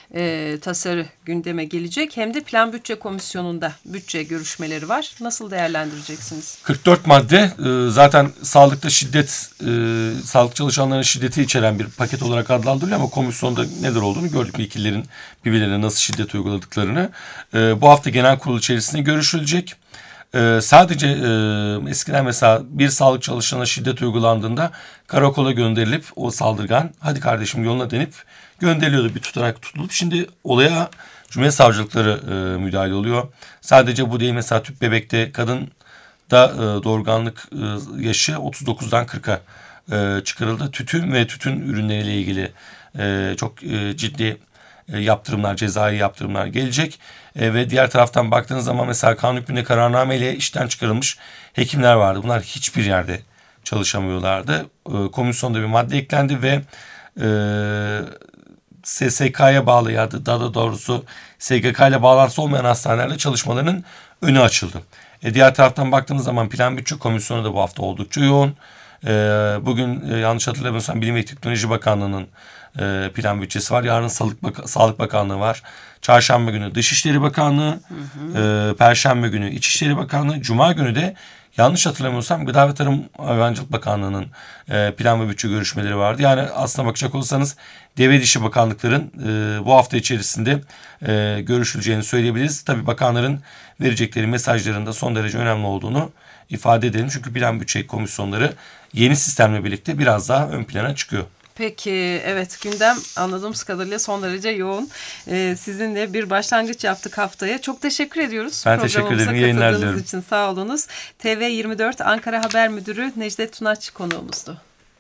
e, tasarı gündeme gelecek hem de plan bütçe komisyonunda bütçe görüşmeleri var. Nasıl değerlendireceksiniz? kırk dört madde e, zaten sağlıkta şiddet, e, sağlık çalışanlarının şiddeti içeren bir paket olarak adlandırılıyor ama komisyonda neler olduğunu gördük. Vekillerin birbirlerine nasıl şiddet uyguladıklarını. E, bu hafta genel kurul içerisinde görüşülecek. Ee, sadece e, eskiden mesela bir sağlık çalışanına şiddet uygulandığında karakola gönderilip o saldırgan hadi kardeşim yoluna denip gönderiliyordu, bir tutanak tutulup. Şimdi olaya Cumhuriyet savcılıkları e, müdahale oluyor. Sadece bu değil, mesela tüp bebekte kadın da e, doğurganlık e, yaşı otuz dokuzdan kırka e, çıkarıldı. Tütün ve tütün ürünleriyle ilgili e, çok e, ciddi e, yaptırımlar, cezai yaptırımlar gelecek. E, ve diğer taraftan baktığınız zaman mesela kanun hükmünde kararnameyle işten çıkarılmış hekimler vardı. Bunlar hiçbir yerde çalışamıyorlardı. E, komisyonda bir madde eklendi ve e, S S K'ya bağlı, ya da daha doğrusu S G K ile bağlantısı olmayan hastanelerle çalışmalarının önü açıldı. E, diğer taraftan baktığımız zaman Plan Bütçe Komisyonu da bu hafta oldukça yoğun. E, bugün e, yanlış hatırlamıyorsam Bilim ve Teknoloji Bakanlığı'nın e, plan bütçesi var. Yarın Sağlık, Bak- Sağlık Bakanlığı var. Çarşamba günü Dışişleri Bakanlığı, hı hı. E, Perşembe günü İçişleri Bakanlığı, Cuma günü de yanlış hatırlamıyorsam Gıda ve Tarım Hayvancılık Bakanlığı'nın e, plan ve bütçe görüşmeleri vardı. Yani aslına bakacak olursanız devre dışı bakanlıkların e, bu hafta içerisinde e, görüşüleceğini söyleyebiliriz. Tabii bakanların verecekleri mesajların da son derece önemli olduğunu ifade edelim. Çünkü plan bütçe komisyonları yeni sistemle birlikte biraz daha ön plana çıkıyor. Peki, evet, gündem anladığımız kadarıyla son derece yoğun. Ee, sizinle bir başlangıç yaptık haftaya. Çok teşekkür ediyoruz. Ben teşekkür ederim. İyi yayınlar diliyorum. için sağ olunuz. T V yirmi dört Ankara Haber Müdürü Necdet Tunaç konuğumuzdu.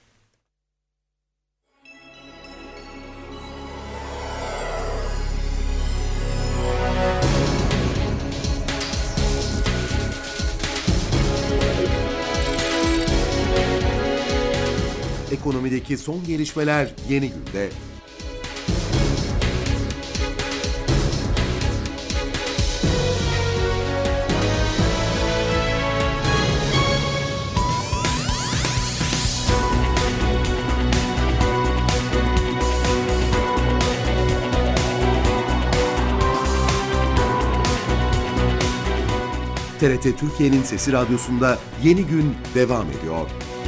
Ekonomideki son gelişmeler Yeni Günde. T R T Türkiye'nin Sesi Radyosu'nda Yeni Gün devam ediyor.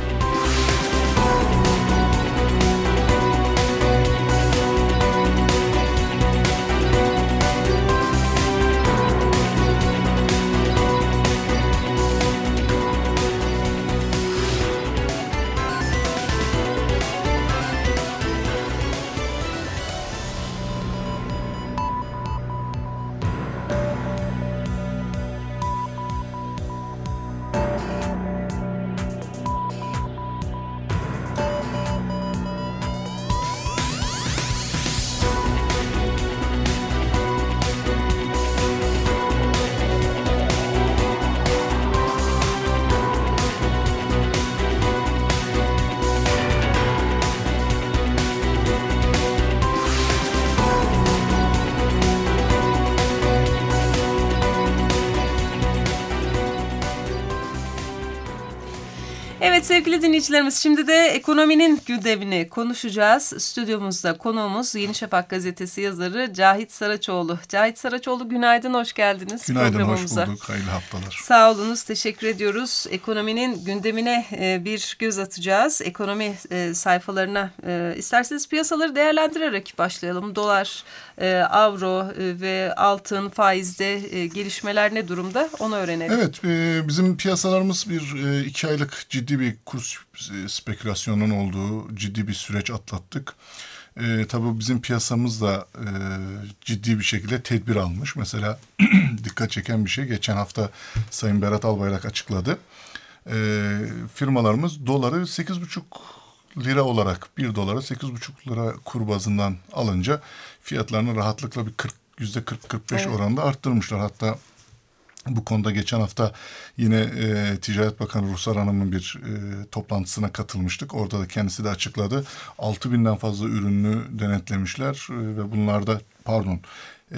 Evet sevgili dinleyicilerimiz, şimdi de ekonominin gündemini konuşacağız. Stüdyomuzda konuğumuz Yeni Şafak gazetesi yazarı Cahit Saraçoğlu. Cahit Saraçoğlu, günaydın, hoş geldiniz. Günaydın, hoş bulduk. Hayırlı haftalar. Sağ olunuz, teşekkür ediyoruz. Ekonominin gündemine bir göz atacağız. Ekonomi sayfalarına isterseniz piyasaları değerlendirerek başlayalım. Dolar, avro ve altın, faizde gelişmeler ne durumda, onu öğrenelim. Evet, bizim piyasalarımız bir iki aylık ciddi bir kur spekülasyonunun olduğu ciddi bir süreç atlattık. E, tabii bizim piyasamız da e, ciddi bir şekilde tedbir almış. Mesela dikkat çeken bir şey, geçen hafta Sayın Berat Albayrak açıkladı. E, firmalarımız doları sekiz buçuk lira olarak, bir dolara sekiz buçuk lira kur bazından alınca fiyatlarını rahatlıkla bir kırk, yüzde kırk kırk beş evet. oranında arttırmışlar. Hatta bu konuda geçen hafta yine e, Ticaret Bakanı Ruhsar Hanım'ın bir e, toplantısına katılmıştık. Orada da kendisi de açıkladı. altı binden fazla ürünü denetlemişler e, ve bunlarda pardon e,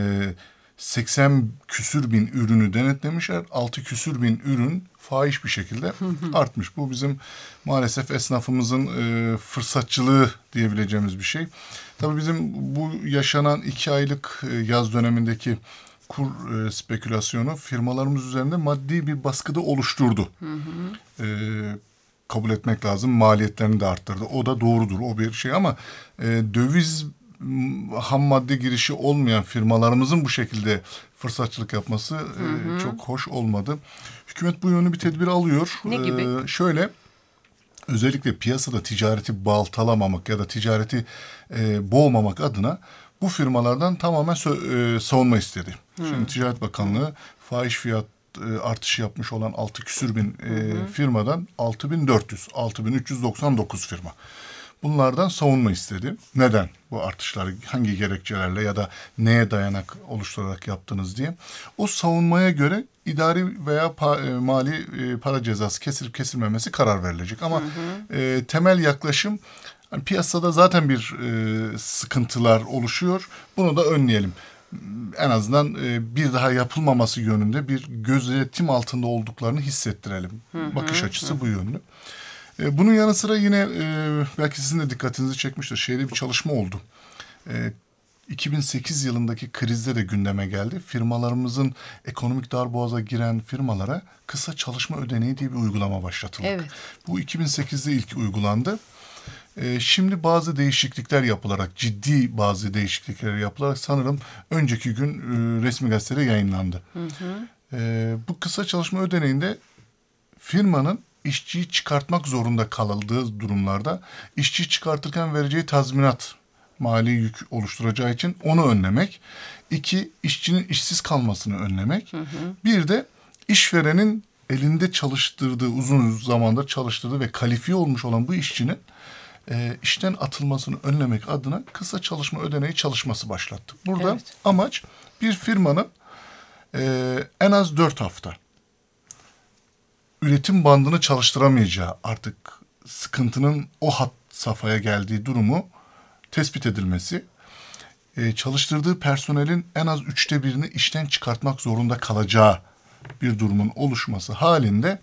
seksen küsür bin ürünü denetlemişler. altı küsür bin ürün fahiş bir şekilde artmış. Bu bizim maalesef esnafımızın e, fırsatçılığı diyebileceğimiz bir şey. Tabii bizim bu yaşanan iki aylık e, yaz dönemindeki kur e, spekülasyonu firmalarımız üzerinde maddi bir baskıda oluşturdu. Hı hı. E, kabul etmek lazım. Maliyetlerini de arttırdı. O da doğrudur. O bir şey ama e, döviz ham madde girişi olmayan firmalarımızın bu şekilde fırsatçılık yapması hı hı. E, çok hoş olmadı. Hükümet bu yönlü bir tedbir alıyor. Ne gibi? E, şöyle özellikle piyasada ticareti baltalamamak ya da ticareti e, boğmamak adına bu firmalardan tamamen sö- e, savunma istedi. Hmm. Şimdi Ticaret Bakanlığı fahiş fiyat e, artışı yapmış olan altı küsür bin e, hmm. firmadan altı bin dört yüz, altı bin üç yüz doksan dokuz firma. Bunlardan savunma istedi. Neden bu artışları, hangi gerekçelerle ya da neye dayanak oluşturarak yaptınız diye. O savunmaya göre idari veya pa- e, mali e, para cezası kesilip kesilmemesi karar verilecek. Ama hı hı. E, temel yaklaşım, yani piyasada zaten bir e, sıkıntılar oluşuyor. Bunu da önleyelim. En azından e, bir daha yapılmaması yönünde bir gözetim altında olduklarını hissettirelim. Hı hı. Bakış açısı hı. bu yönlü. E, bunun yanı sıra yine e, belki sizin de dikkatinizi çekmiştir. Şeyde bir çalışma oldu. E, iki bin sekiz yılındaki krizde de gündeme geldi. Firmalarımızın ekonomik darboğaza giren firmalara kısa çalışma ödeneği diye bir uygulama başlatıldı. Evet. Bu iki bin sekizde ilk uygulandı. Ee, şimdi bazı değişiklikler yapılarak, ciddi bazı değişiklikler yapılarak sanırım önceki gün e, resmi gazetede yayınlandı. Hı hı. Ee, bu kısa çalışma ödeneğinde firmanın işçiyi çıkartmak zorunda kaldığı durumlarda işçiyi çıkartırken vereceği tazminat mali yük oluşturacağı için onu önlemek. İki, işçinin işsiz kalmasını önlemek. Hı hı. Bir de işverenin elinde çalıştırdığı, uzun zamandır çalıştırdığı ve kalifiye olmuş olan bu işçinin e, işten atılmasını önlemek adına kısa çalışma ödeneği çalışması başlattı. Burada evet. amaç bir firmanın e, en az dört hafta üretim bandını çalıştıramayacağı, artık sıkıntının o hat safhaya geldiği durumu tespit edilmesi, e, çalıştırdığı personelin en az üçte birini işten çıkartmak zorunda kalacağı bir durumun oluşması halinde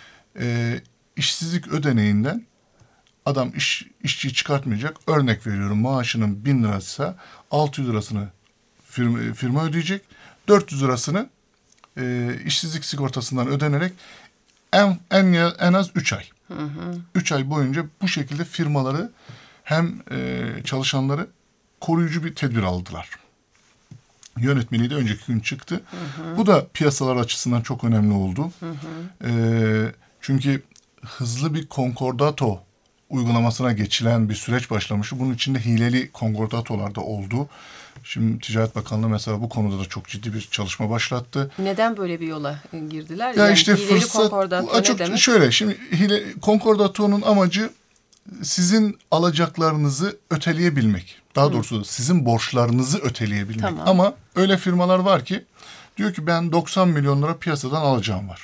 e, işsizlik ödeneğinden adam iş, işçiyi çıkartmayacak. Örnek veriyorum, maaşının bin liraysa altı yüz lirasını firma, firma ödeyecek. dört yüz lirasını e, işsizlik sigortasından ödenerek en en, en az üç ay. Hı hı. üç ay boyunca bu şekilde firmaları hem e, çalışanları koruyucu bir tedbir aldılar. Yönetmeliği de önceki gün çıktı. Hı hı. Bu da piyasalar açısından çok önemli oldu. Hı hı. E, çünkü hızlı bir konkordato uygulamasına geçilen bir süreç başlamıştı. Bunun içinde hileli konkordatolar da oldu. Şimdi Ticaret Bakanlığı mesela bu konuda da çok ciddi bir çalışma başlattı. Neden böyle bir yola girdiler? Ya yani işte fırsat, açık, ne demek? Şöyle, şimdi hile, konkordatonun amacı sizin alacaklarınızı öteleyebilmek. Daha Hı. doğrusu sizin borçlarınızı öteleyebilmek. Tamam. Ama öyle firmalar var ki diyor ki ben doksan milyon lira piyasadan alacağım var.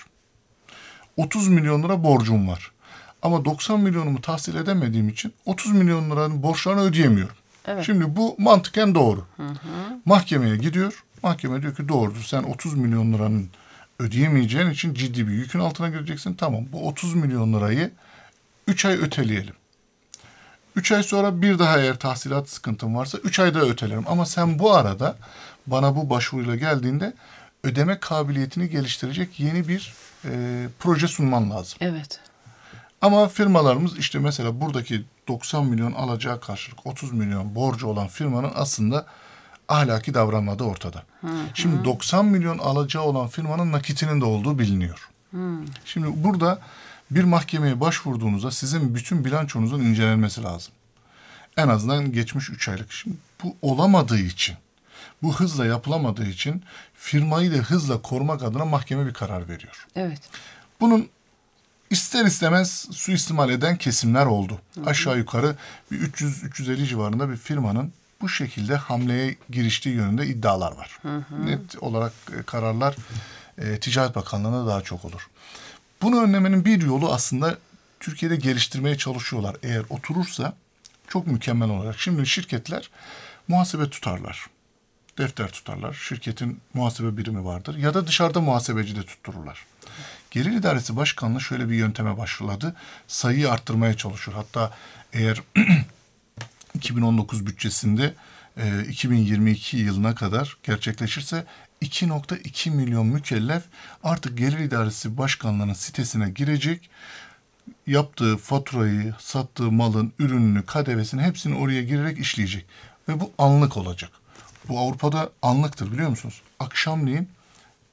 otuz milyon lira borcum var. Ama doksan milyonumu tahsil edemediğim için otuz milyon liranın borçlarını ödeyemiyorum. Evet. Şimdi bu mantıken doğru. Hı hı. Mahkemeye gidiyor. Mahkeme diyor ki doğrudur. Sen otuz milyon liranın ödeyemeyeceğin için ciddi bir yükün altına gireceksin. Tamam, bu otuz milyon lirayı üç ay öteleyelim. üç ay sonra bir daha eğer tahsilat sıkıntın varsa üç ay daha ötelerim. Ama sen bu arada bana bu başvuruyla geldiğinde ödeme kabiliyetini geliştirecek yeni bir e, proje sunman lazım. Evet. Ama firmalarımız işte mesela buradaki doksan milyon alacağı karşılık otuz milyon borcu olan firmanın aslında ahlaki davranmadığı ortada. Hı hı. Şimdi doksan milyon alacağı olan firmanın nakitinin de olduğu biliniyor. Hı. Şimdi burada bir mahkemeye başvurduğunuzda sizin bütün bilançonuzun incelenmesi lazım. En azından geçmiş üç aylık. Şimdi bu olamadığı için, bu hızla yapılamadığı için firmayı da hızla korumak adına mahkeme bir karar veriyor. Evet. Bunun İster istemez suistimal eden kesimler oldu. Hı hı. Aşağı yukarı bir üç yüz üç yüz elli civarında bir firmanın bu şekilde hamleye giriştiği yönünde iddialar var. Hı hı. Net olarak kararlar e, Ticaret Bakanlığı'na daha çok olur. Bunu önlemenin bir yolu aslında Türkiye'de geliştirmeye çalışıyorlar. Eğer oturursa çok mükemmel olarak. Şimdi şirketler muhasebe tutarlar. Defter tutarlar. Şirketin muhasebe birimi vardır. Ya da dışarıda muhasebeci de tuttururlar. Gelir İdaresi Başkanlığı şöyle bir yönteme başladı. Sayıyı arttırmaya çalışıyor. Hatta eğer iki bin on dokuz bütçesinde e, iki bin yirmi iki yılına kadar gerçekleşirse iki nokta iki milyon mükellef artık Gelir İdaresi Başkanlığı'nın sitesine girecek. Yaptığı faturayı, sattığı malın ürününü, K D V'sini hepsini oraya girerek işleyecek. Ve bu anlık olacak. Bu Avrupa'da anlıktır, biliyor musunuz? Akşamleyin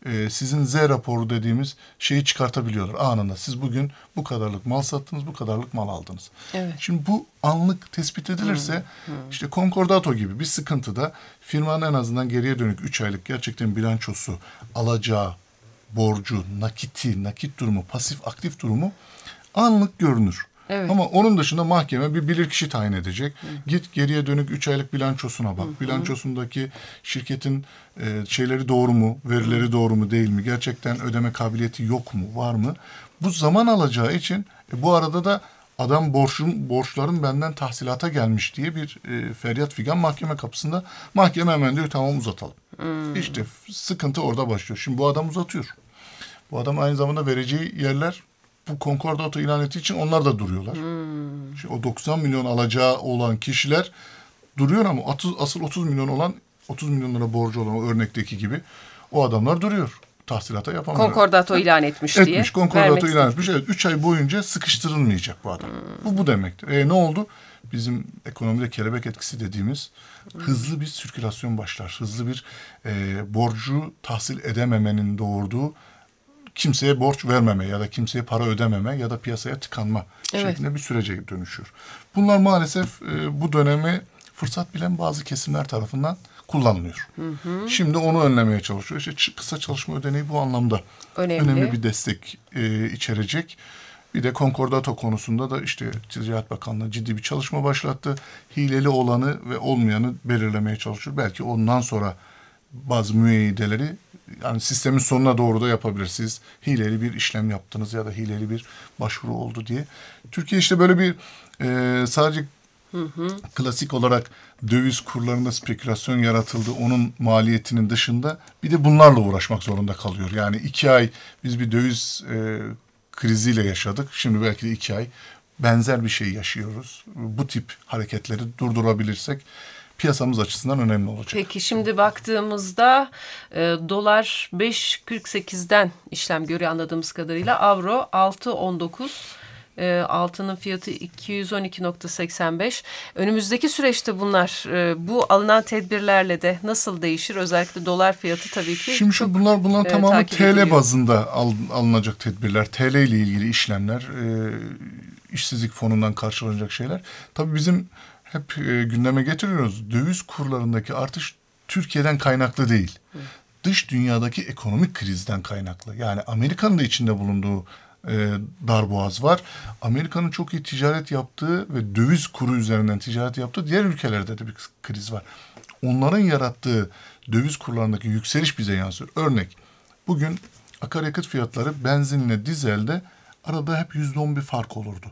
e, sizin Z raporu dediğimiz şeyi çıkartabiliyorlar anında. Siz bugün bu kadarlık mal sattınız, bu kadarlık mal aldınız. Evet. Şimdi bu anlık tespit edilirse hmm, hmm. işte Concordato gibi bir sıkıntıda firmanın en azından geriye dönük üç aylık gerçekten bilançosu, alacağı, borcu, nakiti, nakit durumu, pasif aktif durumu anlık görünür. Evet. Ama onun dışında mahkeme bir bilirkişi tayin edecek. Hı. Git geriye dönük üç aylık bilançosuna bak. Hı. Bilançosundaki şirketin e, şeyleri doğru mu, verileri Hı. doğru mu değil mi? Gerçekten ödeme kabiliyeti yok mu, var mı? Bu zaman alacağı için e, bu arada da adam borçun, borçların benden tahsilata gelmiş diye bir e, feryat figan mahkeme kapısında. Mahkeme hemen diyor tamam uzatalım. Hı. İşte sıkıntı orada başlıyor. Şimdi bu adam uzatıyor. Bu adam aynı zamanda vereceği yerler bu Concordato ilan ettiği için onlar da duruyorlar. Hmm. Şimdi o doksan milyon alacağı olan kişiler duruyor ama asıl otuz milyon olan, otuz milyon lira borcu olan o örnekteki gibi o adamlar duruyor. Tahsilata yapamıyor. Concordato ilan etmiş, etmiş diye. Etmiş, Concordato ilan etmiş. Evet, üç ay boyunca sıkıştırılmayacak bu adam. Hmm. Bu bu demektir. E ne oldu? Bizim ekonomide kelebek etkisi dediğimiz hmm. hızlı bir sirkülasyon başlar. Hızlı bir e, borcu tahsil edememenin doğurduğu kimseye borç vermeme ya da kimseye para ödememe ya da piyasaya tıkanma evet. şeklinde bir sürece dönüşüyor. Bunlar maalesef e, bu dönemi fırsat bilen bazı kesimler tarafından kullanılıyor. Hı hı. Şimdi onu önlemeye çalışıyor. İşte kısa çalışma ödeneği bu anlamda önemli, önemli bir destek e, içerecek. Bir de Concordato konusunda da işte Ticaret Bakanlığı ciddi bir çalışma başlattı. Hileli olanı ve olmayanı belirlemeye çalışıyor. Belki ondan sonra bazı müeyyideleri yani sistemin sonuna doğru da yapabilirsiniz. Hileli bir işlem yaptınız ya da hileli bir başvuru oldu diye. Türkiye işte böyle bir e, sadece hı hı. klasik olarak döviz kurlarında spekülasyon yaratıldı. Onun maliyetinin dışında bir de bunlarla uğraşmak zorunda kalıyor. Yani iki ay biz bir döviz e, kriziyle yaşadık. Şimdi belki de iki ay benzer bir şey yaşıyoruz. Bu tip hareketleri durdurabilirsek piyasamız açısından önemli olacak. Peki şimdi baktığımızda e, dolar beş kırk sekizden işlem görüyor anladığımız kadarıyla. Avro altı on dokuz. E, altının fiyatı iki yüz on iki nokta seksen beş. Önümüzdeki süreçte bunlar e, bu alınan tedbirlerle de nasıl değişir? Özellikle dolar fiyatı tabii ki. Şimdi şu bunlar bunlar e, tamamı T L bazında al, alınacak tedbirler. T L ile ilgili işlemler, e, işsizlik fonundan karşılanacak şeyler. Tabii bizim hep e, gündeme getiriyoruz. Döviz kurlarındaki artış Türkiye'den kaynaklı değil. Hı. Dış dünyadaki ekonomik krizden kaynaklı. Yani Amerika'nın da içinde bulunduğu e, darboğaz var. Amerika'nın çok iyi ticaret yaptığı ve döviz kuru üzerinden ticaret yaptığı diğer ülkelerde de bir kriz var. Onların yarattığı döviz kurlarındaki yükseliş bize yansıyor. Örnek, bugün akaryakıt fiyatları benzinle dizelde arada hep yüzde on bir fark olurdu.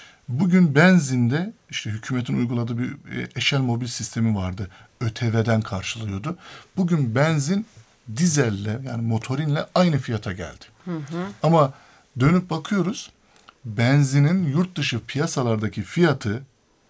Bugün benzinde işte hükümetin uyguladığı bir eşel mobil sistemi vardı. ÖTV'den karşılıyordu. Bugün benzin dizelle yani motorinle aynı fiyata geldi. Hı hı. Ama dönüp bakıyoruz benzinin yurt dışı piyasalardaki fiyatı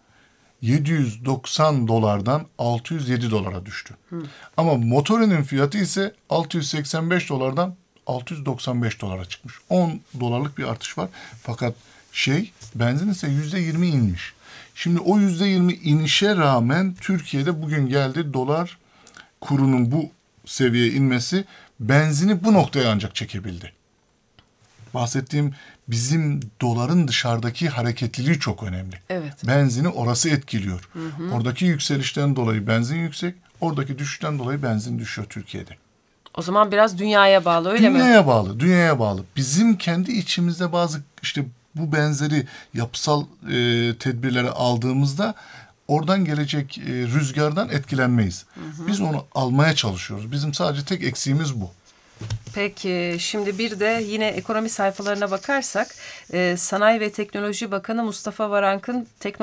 yedi yüz doksan dolardan altı yüz yedi dolara düştü. Hı. Ama motorinin fiyatı ise altı yüz seksen beş dolardan altı yüz doksan beş dolara çıkmış. on dolarlık bir artış var. Fakat şey benzin ise yüzde yirmi inmiş. Şimdi o yüzde yirmi inişe rağmen Türkiye'de bugün geldi dolar kurunun bu seviyeye inmesi benzini bu noktaya ancak çekebildi. Bahsettiğim bizim doların dışarıdaki hareketliliği çok önemli. Evet. Benzini orası etkiliyor. Hı hı. Oradaki yükselişten dolayı benzin yüksek, oradaki düşüşten dolayı benzin düşüyor Türkiye'de. O zaman biraz dünyaya bağlı öyle dünyaya mi? Dünyaya bağlı, dünyaya bağlı. Bizim kendi içimizde bazı işte bu benzeri yapısal e, tedbirleri aldığımızda oradan gelecek e, rüzgardan etkilenmeyiz. Hı hı. Biz onu almaya çalışıyoruz. Bizim sadece tek eksiğimiz bu. Peki şimdi bir de yine ekonomi sayfalarına bakarsak e, Sanayi ve Teknoloji Bakanı Mustafa Varank'ın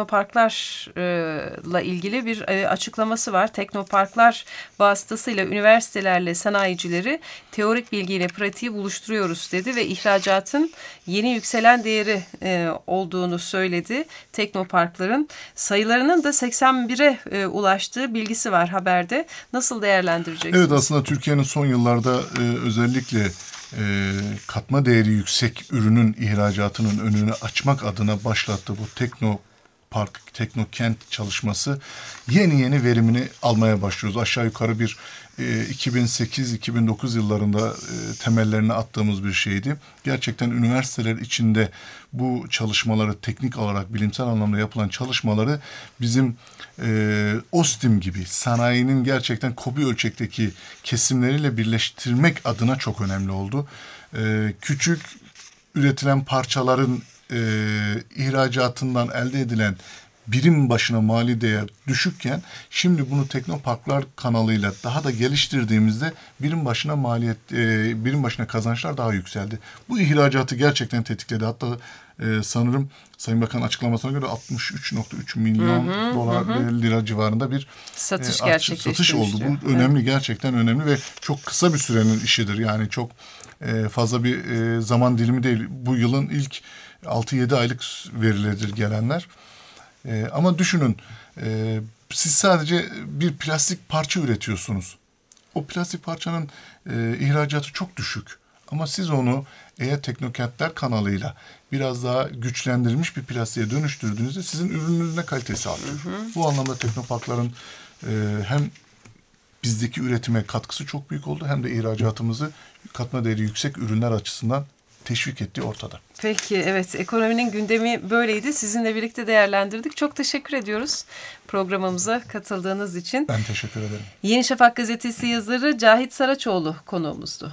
teknoparklarla ilgili bir e, açıklaması var. Teknoparklar vasıtasıyla üniversitelerle sanayicileri teorik bilgiyle pratiği buluşturuyoruz dedi ve ihracatın yeni yükselen değeri e, olduğunu söyledi. Teknoparkların sayılarının da seksen bire e, ulaştığı bilgisi var haberde. Nasıl değerlendireceksiniz? Evet, aslında Türkiye'nin son yıllarda e, özellikle e, katma değeri yüksek ürünün ihracatının önünü açmak adına başlattığı bu tekno teknopark, teknokent çalışması yeni yeni verimini almaya başlıyoruz. Aşağı yukarı bir e, iki bin sekiz iki bin dokuz yıllarında e, temellerini attığımız bir şeydi. Gerçekten üniversiteler içinde bu çalışmaları teknik olarak bilimsel anlamda yapılan çalışmaları bizim e, OSTİM gibi sanayinin gerçekten KOBİ ölçekteki kesimleriyle birleştirmek adına çok önemli oldu. E, küçük üretilen parçaların e, ihracatından elde edilen birim başına mali değer düşükken şimdi bunu teknoparklar kanalıyla daha da geliştirdiğimizde birim başına maliyet, e, birim başına kazançlar daha yükseldi. Bu ihracatı gerçekten tetikledi. Hatta e, sanırım Sayın Bakan açıklamasına göre altmış üç nokta üç milyon hı hı, dolar hı. lira civarında bir satış e, satış oldu. Bu önemli, evet. Gerçekten önemli ve çok kısa bir sürenin işidir. Yani çok e, fazla bir e, zaman dilimi değil. Bu yılın ilk altı yedi aylık verileridir gelenler. Ee, ama düşünün, e, siz sadece bir plastik parça üretiyorsunuz. O plastik parçanın e, ihracatı çok düşük. Ama siz onu eğer teknokentler kanalıyla biraz daha güçlendirilmiş bir plastiğe dönüştürdüğünüzde sizin ürününüzün de kalitesi artıyor. Hı hı. Bu anlamda teknoparkların e, hem bizdeki üretime katkısı çok büyük oldu hem de ihracatımızı katma değeri yüksek ürünler açısından teşvik ettiği ortada. Peki, evet, ekonominin gündemi böyleydi. Sizinle birlikte değerlendirdik. Çok teşekkür ediyoruz programımıza katıldığınız için. Ben teşekkür ederim. Yeni Şafak gazetesi yazarı Cahit Saraçoğlu konuğumuzdu.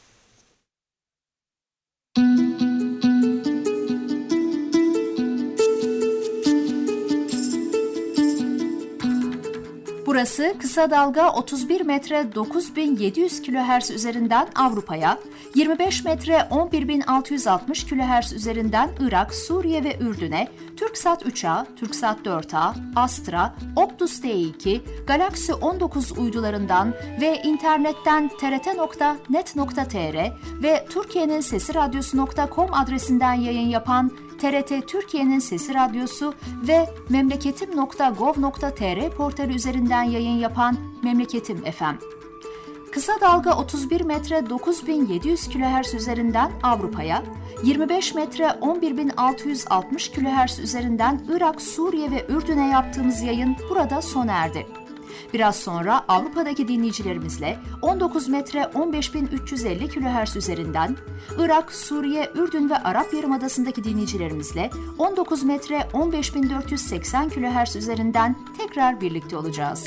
Burası kısa dalga otuz bir metre dokuz bin yedi yüz kilohertz üzerinden Avrupa'ya, yirmi beş metre on bir bin altı yüz altmış kilohertz üzerinden Irak, Suriye ve Ürdün'e, TürkSat üç A, TürkSat dört A, Astra, Optus T iki, Galaxy on dokuz uydularından ve internetten t r t nokta net nokta t r ve Türkiye'nin Sesi Radyosu nokta com adresinden yayın yapan T R T Türkiye'nin Sesi Radyosu ve memleketim nokta gov nokta t r portali üzerinden yayın yapan Memleketim F M. Kısa dalga otuz bir metre dokuz bin yedi yüz kilohertz üzerinden Avrupa'ya, yirmi beş metre on bir bin altı yüz altmış kilohertz üzerinden Irak, Suriye ve Ürdün'e yaptığımız yayın burada sona erdi. Biraz sonra Avrupa'daki dinleyicilerimizle on dokuz metre on beş bin üç yüz elli kilohertz üzerinden, Irak, Suriye, Ürdün ve Arap Yarımadası'ndaki dinleyicilerimizle on dokuz metre on beş bin dört yüz seksen kilohertz üzerinden tekrar birlikte olacağız.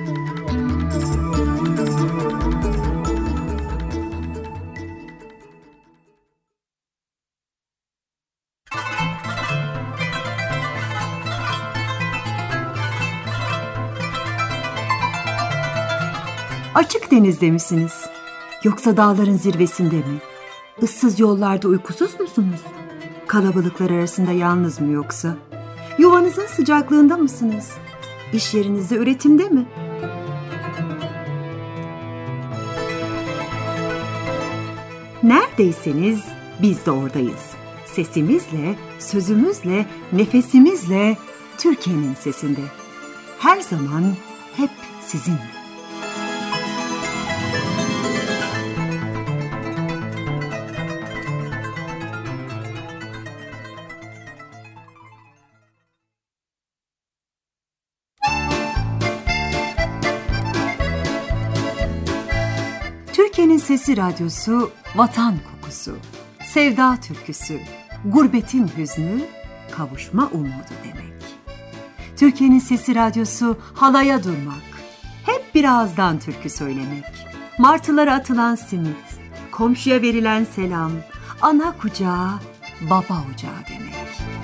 Açık denizde misiniz? Yoksa dağların zirvesinde mi? Issız yollarda uykusuz musunuz? Kalabalıklar arasında yalnız mı yoksa? Yuvanızın sıcaklığında mısınız? İş yerinizde üretimde mi? Neredeyseniz biz de oradayız. Sesimizle, sözümüzle, nefesimizle Türkiye'nin sesinde. Her zaman hep sizinle. Türkiye'nin Sesi Radyosu, vatan kokusu, sevda türküsü, gurbetin hüznü, kavuşma umudu demek. Türkiye'nin Sesi Radyosu, halaya durmak, hep bir ağızdan türkü söylemek. Martılara atılan simit, komşuya verilen selam, ana kucağı, baba ocağı demek.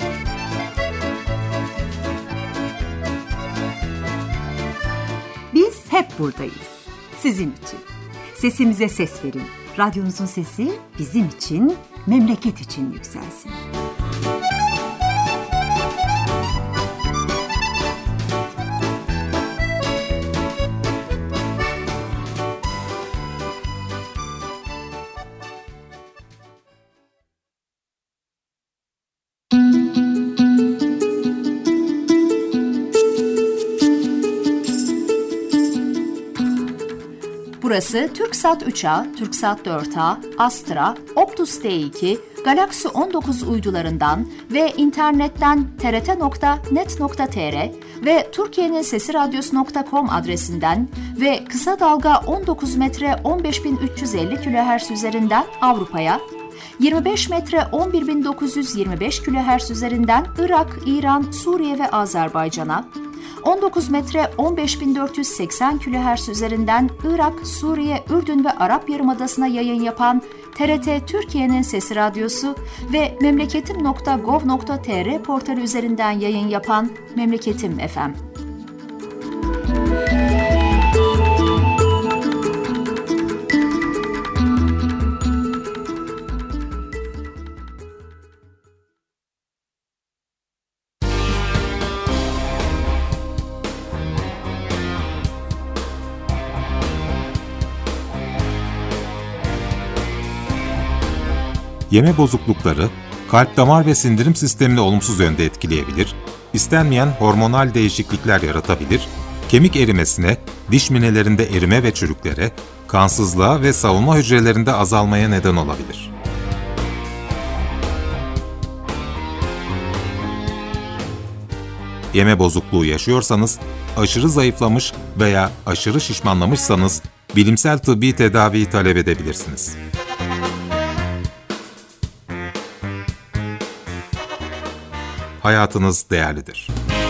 Biz hep buradayız, sizin için. Sesimize ses verin. Radyonuzun sesi bizim için, memleket için yükselsin. Burası TürkSat üç A, TürkSat dört A, Astra, Optus T iki, Galaxy on dokuz uydularından ve internetten t r t nokta net nokta t r ve Türkiye'nin Sesi Radyosu nokta com adresinden ve kısa dalga on dokuz metre on beş bin üç yüz elli kilohertz üzerinden Avrupa'ya, yirmi beş metre on bir bin dokuz yüz yirmi beş kilohertz üzerinden Irak, İran, Suriye ve Azerbaycan'a, on dokuz metre on beş bin dört yüz seksen kilohertz üzerinden Irak, Suriye, Ürdün ve Arap Yarımadası'na yayın yapan T R T Türkiye'nin Sesi Radyosu ve memleketim nokta gov nokta t r portalı üzerinden yayın yapan Memleketim F M. Yeme bozuklukları, kalp damar ve sindirim sistemini olumsuz yönde etkileyebilir, istenmeyen hormonal değişiklikler yaratabilir, kemik erimesine, diş minelerinde erime ve çürüklere, kansızlığa ve savunma hücrelerinde azalmaya neden olabilir. Yeme bozukluğu yaşıyorsanız, aşırı zayıflamış veya aşırı şişmanlamışsanız bilimsel tıbbi tedaviyi talep edebilirsiniz. Hayatınız değerlidir.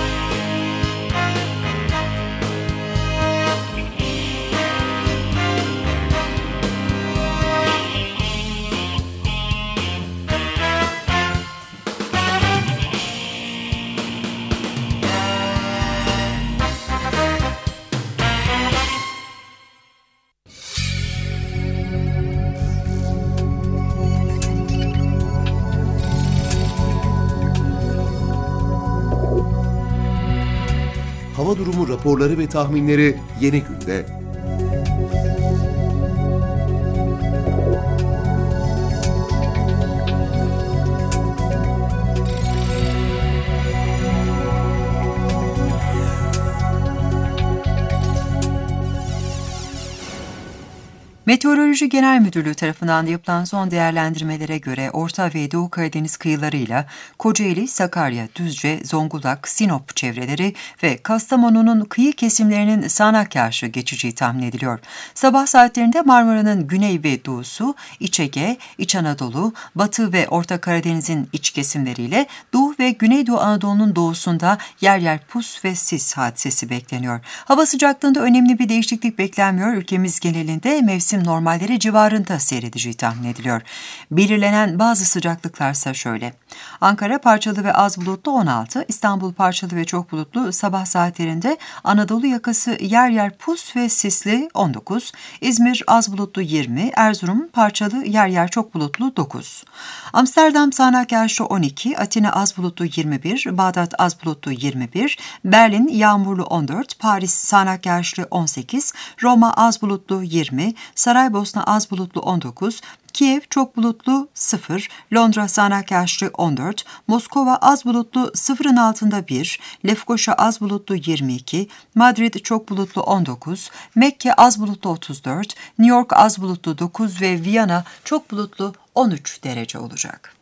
Hava durumu raporları ve tahminleri Yeni Gün'de. Meteoroloji Genel Müdürlüğü tarafından yapılan son değerlendirmelere göre Orta ve Doğu Karadeniz kıyılarıyla Kocaeli, Sakarya, Düzce, Zonguldak, Sinop çevreleri ve Kastamonu'nun kıyı kesimlerinin sağanak yağışı geçeceği tahmin ediliyor. Sabah saatlerinde Marmara'nın güney ve doğusu, İç Ege, İç Anadolu, Batı ve Orta Karadeniz'in iç kesimleriyle Doğu ve Güneydoğu Anadolu'nun doğusunda yer yer pus ve sis hadisesi bekleniyor. Hava sıcaklığında önemli bir değişiklik beklenmiyor. Ülkemiz genelinde mevsim normalleri civarında seyredeceği tahmin ediliyor. Belirlenen bazı sıcaklıklarsa şöyle. Ankara parçalı ve az bulutlu on altı, İstanbul parçalı ve çok bulutlu sabah saatlerinde, Anadolu yakası yer yer pus ve sisli on dokuz, İzmir az bulutlu yirmi, Erzurum parçalı yer yer çok bulutlu dokuz. Amsterdam sağanak yağışlı on iki, Atina az bulutlu yirmi bir, Bağdat az bulutlu yirmi bir, Berlin yağmurlu on dört, Paris sağanak yağışlı on sekiz, Roma az bulutlu yirmi, Saraybosna az bulutlu on dokuz, Kiev çok bulutlu sıfır, Londra sağanak yağışlı on dört, Moskova az bulutlu sıfırın altında bir, Lefkoşa az bulutlu yirmi iki, Madrid çok bulutlu on dokuz, Mekke az bulutlu otuz dört, New York az bulutlu dokuz ve Viyana çok bulutlu on üç derece olacak.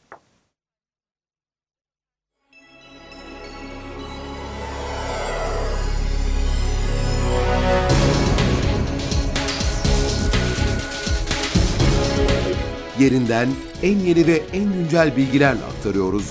Yerinden en yeni ve en güncel bilgilerle aktarıyoruz.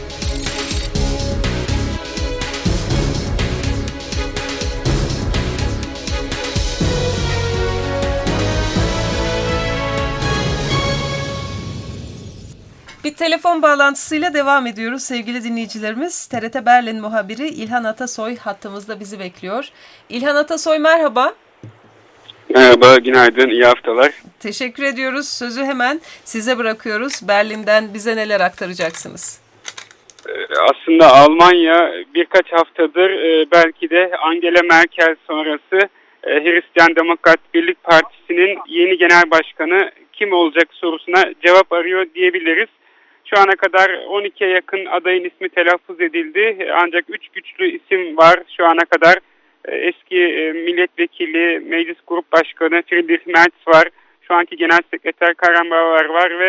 Bir telefon bağlantısıyla devam ediyoruz sevgili dinleyicilerimiz. T R T Berlin muhabiri İlhan Atasoy hattımızda bizi bekliyor. İlhan Atasoy merhaba. Merhaba, günaydın, iyi haftalar. Teşekkür ediyoruz. Sözü hemen size bırakıyoruz. Berlin'den bize neler aktaracaksınız? Aslında Almanya birkaç haftadır belki de Angela Merkel sonrası Hristiyan Demokrat Birlik Partisi'nin yeni genel başkanı kim olacak sorusuna cevap arıyor diyebiliriz. Şu ana kadar on ikiye yakın adayın ismi telaffuz edildi. Ancak üç güçlü isim var şu ana kadar. Eski milletvekili, meclis grup başkanı Friedrich Merz var. Şu anki genel sekreter Karen Bauer var ve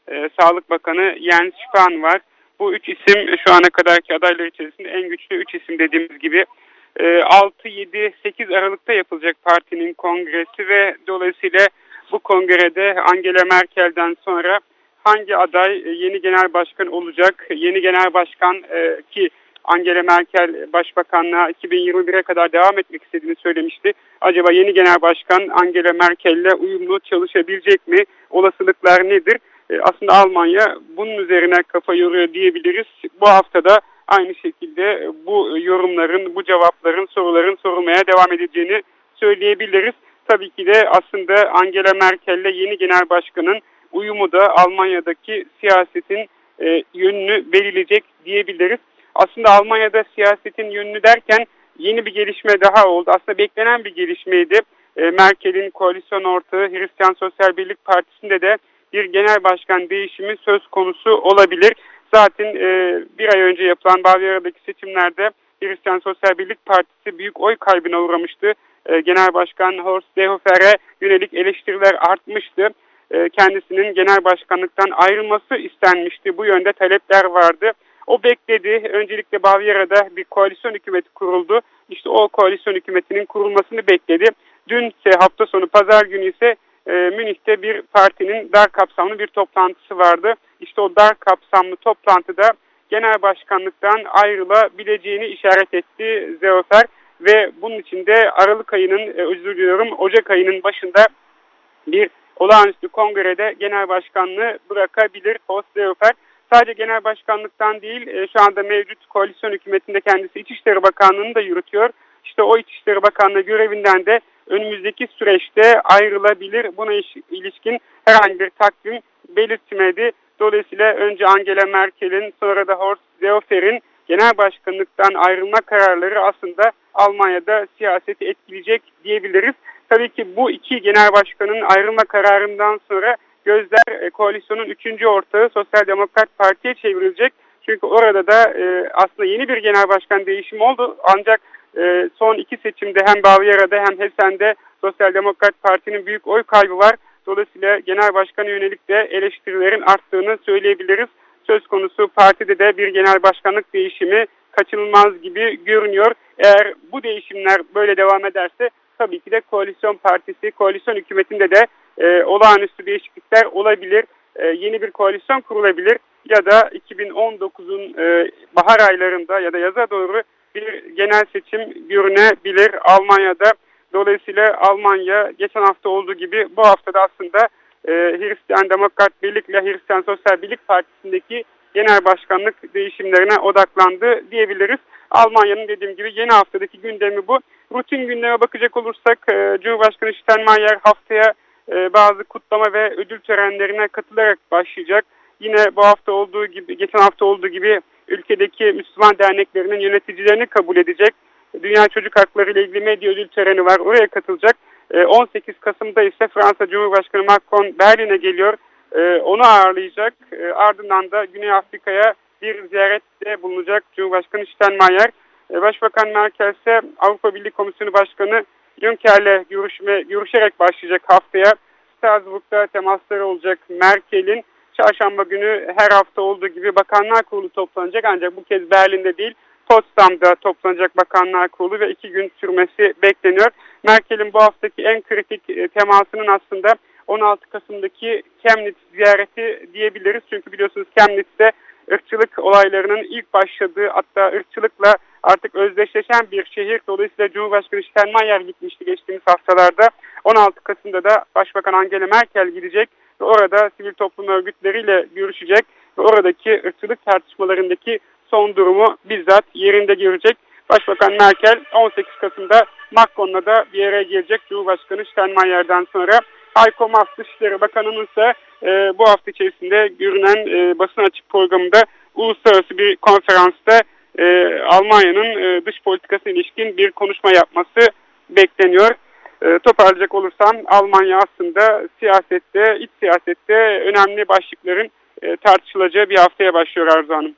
e, Sağlık Bakanı Jens Spahn var. Bu üç isim şu ana kadarki adaylar içerisinde en güçlü üç isim dediğimiz gibi. E, altı, yedi, sekiz Aralık'ta yapılacak partinin kongresi ve dolayısıyla bu kongrede Angela Merkel'den sonra hangi aday yeni genel başkan olacak? Yeni genel başkan e, ki Angela Merkel başbakanlığa iki bin yirmi bire kadar devam etmek istediğini söylemişti. Acaba yeni genel başkan Angela Merkel'le uyumlu çalışabilecek mi? Olasılıklar nedir? E, aslında Almanya bunun üzerine kafa yoruyor diyebiliriz. Bu haftada aynı şekilde bu yorumların, bu cevapların, soruların sorulmaya devam edeceğini söyleyebiliriz. Tabii ki de aslında Angela Merkel'le yeni genel başkanın uyumu da Almanya'daki siyasetin e, yönünü belirleyecek diyebiliriz. Aslında Almanya'da siyasetin yönünü derken yeni bir gelişme daha oldu. Aslında beklenen bir gelişmeydi. E, Merkel'in koalisyon ortağı Hristiyan Sosyal Birlik Partisi'nde de bir genel başkan değişimi söz konusu olabilir. Zaten e, bir ay önce yapılan Bavyera'daki seçimlerde Hristiyan Sosyal Birlik Partisi büyük oy kaybına uğramıştı. E, Genel Başkan Horst Seehofer'e yönelik eleştiriler artmıştı. E, kendisinin genel başkanlıktan ayrılması istenmişti. Bu yönde talepler vardı. O bekledi. Öncelikle Bavyera'da bir koalisyon hükümeti kuruldu. İşte o koalisyon hükümetinin kurulmasını bekledi. Dün ise hafta sonu pazar günü ise e, Münih'te bir partinin dar kapsamlı bir toplantısı vardı. İşte o dar kapsamlı toplantıda genel başkanlıktan ayrılabileceğini işaret etti Seehofer ve bunun için de Aralık ayının, e, özür diliyorum, Ocak ayının başında bir olağanüstü kongrede genel başkanlığı bırakabilir Horst Seehofer. Sadece genel başkanlıktan değil, e, şu anda mevcut koalisyon hükümetinde kendisi İçişleri Bakanlığı'nı da yürütüyor. İşte o İçişleri Bakanlığı görevinden de önümüzdeki süreçte ayrılabilir. Buna ilişkin herhangi bir takvim belirtmedi. Dolayısıyla önce Angela Merkel'in, sonra da Horst Seehofer'in genel başkanlıktan ayrılma kararları aslında Almanya'da siyaseti etkileyecek diyebiliriz. Tabii ki bu iki genel başkanın ayrılma kararından sonra gözler e, koalisyonun üçüncü ortağı Sosyal Demokrat Parti'ye çevrilecek. Çünkü orada da e, aslında yeni bir genel başkan değişimi oldu. Ancak e, son iki seçimde hem Bavyera'da hem Hessen'de Sosyal Demokrat Parti'nin büyük oy kaybı var. Dolayısıyla genel başkana yönelik de eleştirilerin arttığını söyleyebiliriz. Söz konusu partide de bir genel başkanlık değişimi kaçınılmaz gibi görünüyor. Eğer bu değişimler böyle devam ederse tabii ki de koalisyon partisi, koalisyon hükümetinde de e, olağanüstü değişiklikler olabilir. E, yeni bir koalisyon kurulabilir ya da iki bin on dokuzun e, bahar aylarında ya da yaza doğru bir genel seçim görünebilir Almanya'da. Dolayısıyla Almanya geçen hafta olduğu gibi bu haftada aslında e, Hristiyan Demokrat Birlik ile Hristiyan Sosyal Birlik Partisi'ndeki genel başkanlık değişimlerine odaklandı diyebiliriz. Almanya'nın dediğim gibi yeni haftadaki gündemi bu. Rutin gündeme bakacak olursak e, Cumhurbaşkanı Steinmeier haftaya e, bazı kutlama ve ödül törenlerine katılarak başlayacak. Yine bu hafta olduğu gibi, geçen hafta olduğu gibi ülkedeki Müslüman derneklerinin yöneticilerini kabul edecek. Dünya Çocuk Hakları ile ilgili medya ödül töreni var. Oraya katılacak. on sekiz Kasım'da ise Fransa Cumhurbaşkanı Macron Berlin'e geliyor. Onu ağırlayacak. Ardından da Güney Afrika'ya bir ziyarette bulunacak Cumhurbaşkanı Steinmeier. Başbakan Merkel ise Avrupa Birliği Komisyonu Başkanı Juncker'le görüşme, görüşerek başlayacak haftaya. Strasbourg'da temasları olacak Merkel'in. Çarşamba günü her hafta olduğu gibi Bakanlar Kurulu toplanacak. Ancak bu kez Berlin'de değil, Potsdam'da toplanacak Bakanlar Kurulu ve iki gün sürmesi bekleniyor. Merkel'in bu haftaki en kritik temasının aslında on altı Kasım'daki Chemnitz ziyareti diyebiliriz. Çünkü biliyorsunuz Chemnitz'te ırkçılık olaylarının ilk başladığı, hatta ırkçılıkla artık özdeşleşen bir şehir. Dolayısıyla Cumhurbaşkanı Steinmeier gitmişti geçtiğimiz haftalarda. on altı Kasım'da da Başbakan Angela Merkel gidecek ve orada sivil toplum örgütleriyle görüşecek ve oradaki ırkçılık tartışmalarındaki son durumu bizzat yerinde görecek. Başbakan Merkel on sekiz Kasım'da Macron'la da bir araya gelecek Cumhurbaşkanı Steinmeier'den sonra. Heiko Maas Dışişleri Bakanı'nın ise e, bu hafta içerisinde görünen e, basın açık programında uluslararası bir konferansta e, Almanya'nın e, dış politikasına ilişkin bir konuşma yapması bekleniyor. E, toparlayacak olursam Almanya aslında siyasette, iç siyasette önemli başlıkların e, tartışılacağı bir haftaya başlıyor Arzu Hanım.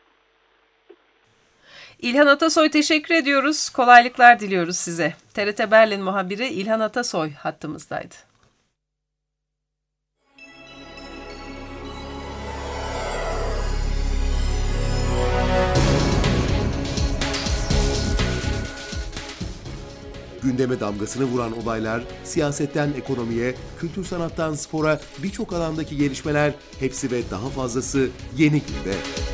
İlhan Atasoy teşekkür ediyoruz. Kolaylıklar diliyoruz size. T R T Berlin muhabiri İlhan Atasoy hattımızdaydı. Gündeme damgasını vuran olaylar, siyasetten ekonomiye, kültür sanattan spora birçok alandaki gelişmeler hepsi ve daha fazlası Yeni Günde.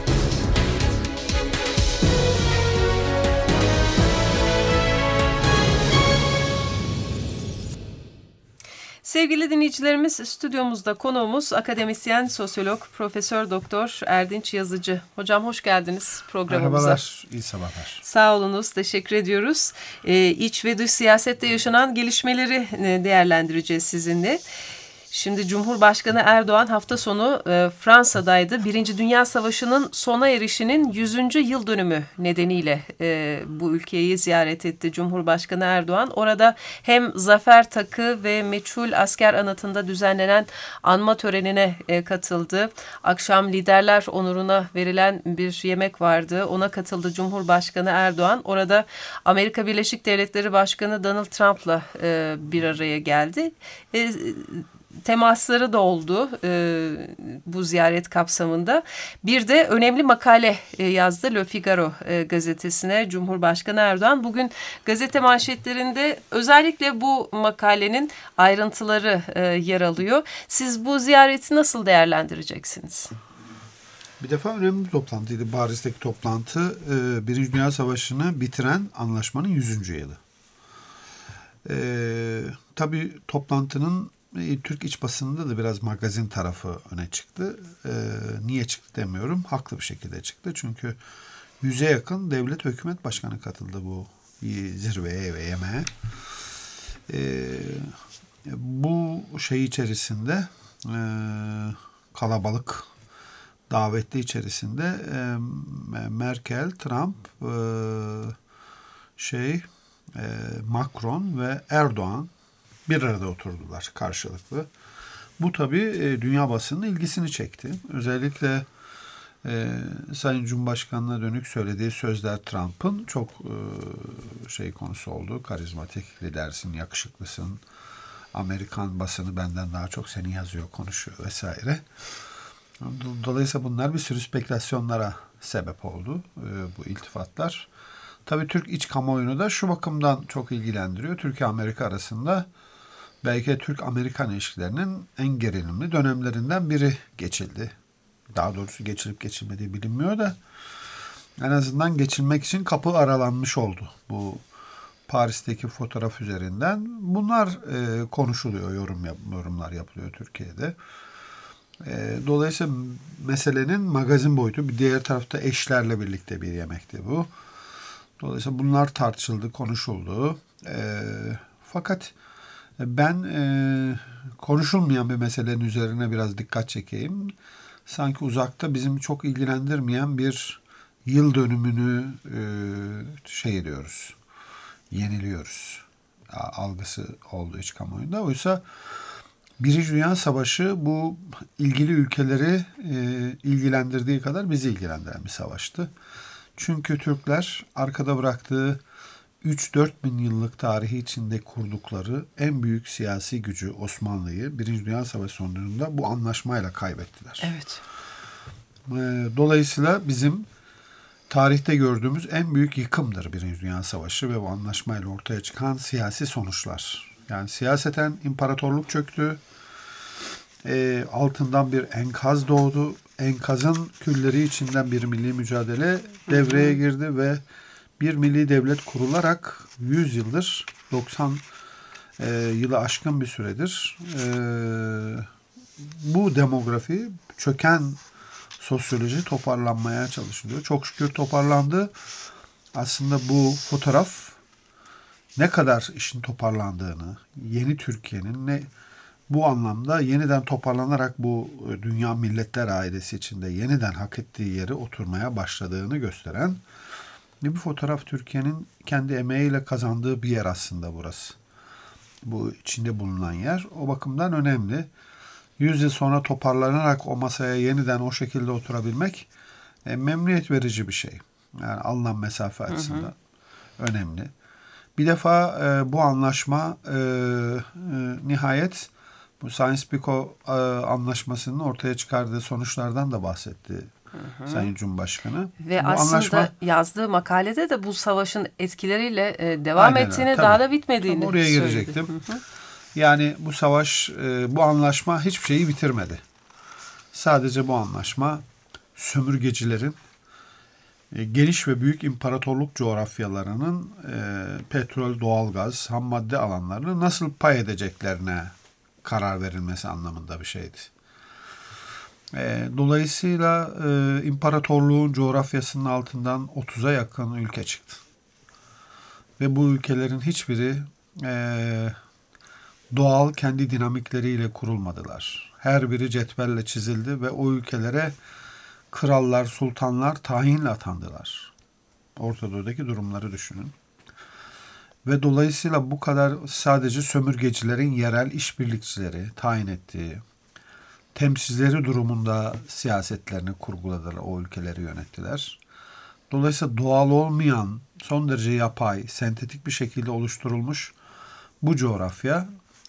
Sevgili dinleyicilerimiz, stüdyomuzda konuğumuz akademisyen, sosyolog, Profesör Doktor Erdinç Yazıcı. Hocam hoş geldiniz programımıza. Merhabalar, iyi sabahlar. Sağ olunuz, teşekkür ediyoruz. Ee, iç ve dış siyasette yaşanan gelişmeleri değerlendireceğiz sizinle. Şimdi Cumhurbaşkanı Erdoğan hafta sonu e, Fransa'daydı. Birinci Dünya Savaşı'nın sona erişinin yüzüncü yıl dönümü nedeniyle e, bu ülkeyi ziyaret etti Cumhurbaşkanı Erdoğan. Orada hem Zafer Takı ve Meçhul Asker Anıtı'nda düzenlenen anma törenine e, katıldı. Akşam liderler onuruna verilen bir yemek vardı. Ona katıldı Cumhurbaşkanı Erdoğan. Orada Amerika Birleşik Devletleri Başkanı Donald Trump'la e, bir araya geldi. E, Temasları da oldu e, bu ziyaret kapsamında. Bir de önemli makale e, yazdı Le Figaro e, gazetesine Cumhurbaşkanı Erdoğan. Bugün gazete manşetlerinde özellikle bu makalenin ayrıntıları e, yer alıyor. Siz bu ziyareti nasıl değerlendireceksiniz? Bir defa önemli bir toplantıydı. Paris'teki toplantı e, Birinci Dünya Savaşı'nı bitiren anlaşmanın yüzüncü yılı. E, tabii toplantının Türk iç basınında da biraz magazin tarafı öne çıktı. Ee, niye çıktı demiyorum. Haklı bir şekilde çıktı. Çünkü yüze yakın devlet ve hükümet başkanı katıldı bu zirveye ve yemeğe. Ee, bu şey içerisinde e, kalabalık davetli içerisinde e, Merkel, Trump, e, şey e, Macron ve Erdoğan bir arada oturdular karşılıklı. Bu tabii e, dünya basının ilgisini çekti. Özellikle e, Sayın Cumhurbaşkanı'na dönük söylediği sözler Trump'ın çok e, şey konusu oldu. Karizmatik lidersin, yakışıklısın. Amerikan basını benden daha çok seni yazıyor, konuşuyor vesaire. Dolayısıyla bunlar bir sürü spekülasyonlara sebep oldu e, bu iltifatlar. Tabii Türk iç kamuoyunu da şu bakımdan çok ilgilendiriyor. Türkiye-Amerika arasında belki Türk-Amerikan ilişkilerinin en gerilimli dönemlerinden biri geçildi. Daha doğrusu geçilip geçilmediği bilinmiyor da en azından geçilmek için kapı aralanmış oldu. Bu Paris'teki fotoğraf üzerinden bunlar e, konuşuluyor, yorum yap, yorumlar yapılıyor Türkiye'de. E, dolayısıyla meselenin magazin boyutu, bir diğer tarafta eşlerle birlikte bir yemekti bu. Dolayısıyla bunlar tartışıldı, konuşuldu. E, fakat ben e, konuşulmayan bir meselenin üzerine biraz dikkat çekeyim. Sanki uzakta bizim çok ilgilendirmeyen bir yıl dönümünü e, şey ediyoruz, yeniliyoruz. Algısı oldu iç kamuoyunda. Oysa Birinci Dünya Savaşı bu ilgili ülkeleri e, ilgilendirdiği kadar bizi ilgilendiren bir savaştı. Çünkü Türkler arkada bıraktığı üç dört bin yıllık tarihi içinde kurdukları en büyük siyasi gücü Osmanlı'yı Birinci Dünya Savaşı sonunda bu anlaşmayla kaybettiler. Evet. Dolayısıyla bizim tarihte gördüğümüz en büyük yıkımdır Birinci Dünya Savaşı ve bu anlaşmayla ortaya çıkan siyasi sonuçlar. Yani siyaseten imparatorluk çöktü, e, altından bir enkaz doğdu. Enkazın külleri içinden bir milli mücadele devreye girdi ve bir milli devlet kurularak yüz yıldır, doksan e, yılı aşkın bir süredir e, bu demografi, çöken sosyoloji toparlanmaya çalışılıyor. Çok şükür toparlandı. Aslında bu fotoğraf ne kadar işin toparlandığını, yeni Türkiye'nin ne bu anlamda yeniden toparlanarak bu dünya milletler ailesi içinde yeniden hak ettiği yere oturmaya başladığını gösteren bir fotoğraf. Türkiye'nin kendi emeğiyle kazandığı bir yer aslında burası. Bu içinde bulunan yer. O bakımdan önemli. Yüz yıl sonra toparlanarak o masaya yeniden o şekilde oturabilmek e, memnuniyet verici bir şey. Yani alınan mesafe açısından hı hı. önemli. Bir defa e, bu anlaşma e, e, nihayet bu Sykes-Picot e, anlaşmasının ortaya çıkardığı sonuçlardan da bahsetti hı. Sayın Cumhurbaşkanı. Ve bu aslında anlaşma, yazdığı makalede de bu savaşın etkileriyle e, devam aynen, ettiğini, tabii, daha da bitmediğini tam oraya söyledi. girecektim. Hı hı. Yani bu savaş, e, bu anlaşma hiçbir şeyi bitirmedi. Sadece bu anlaşma sömürgecilerin e, geniş ve büyük imparatorluk coğrafyalarının e, petrol, doğalgaz, ham madde alanlarını nasıl pay edeceklerine karar verilmesi anlamında bir şeydi. E, dolayısıyla e, imparatorluğun coğrafyasının altından otuza yakın ülke çıktı. Ve bu ülkelerin hiçbiri e, doğal kendi dinamikleriyle kurulmadılar. Her biri cetvelle çizildi ve o ülkelere krallar, sultanlar tayinle atandılar. Orta Doğu'daki durumları düşünün. Ve dolayısıyla bu kadar sadece sömürgecilerin yerel işbirlikçileri tayin ettiği, temsilcileri durumunda siyasetlerini kurguladılar, o ülkeleri yönettiler. Dolayısıyla doğal olmayan, son derece yapay, sentetik bir şekilde oluşturulmuş bu coğrafya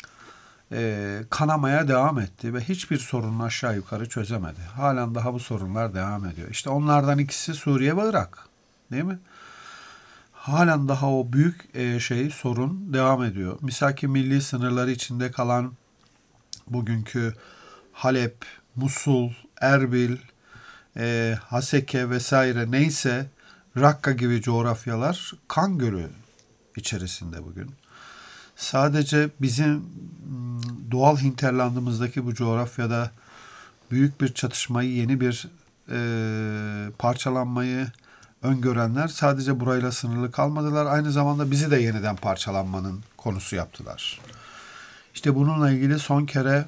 e, kanamaya devam etti ve hiçbir sorununu aşağı yukarı çözemedi. Halen daha bu sorunlar devam ediyor. İşte onlardan ikisi Suriye ve Irak, değil mi? Halen daha o büyük e, şey, sorun devam ediyor. Misaki milli sınırları içinde kalan bugünkü Halep, Musul, Erbil, e, Haseke vesaire neyse, Rakka gibi coğrafyalar kan gölü içerisinde bugün. Sadece bizim doğal hinterlandımızdaki bu coğrafyada büyük bir çatışmayı, yeni bir e, parçalanmayı öngörenler sadece burayla sınırlı kalmadılar. Aynı zamanda bizi de yeniden parçalanmanın konusu yaptılar. İşte bununla ilgili son kere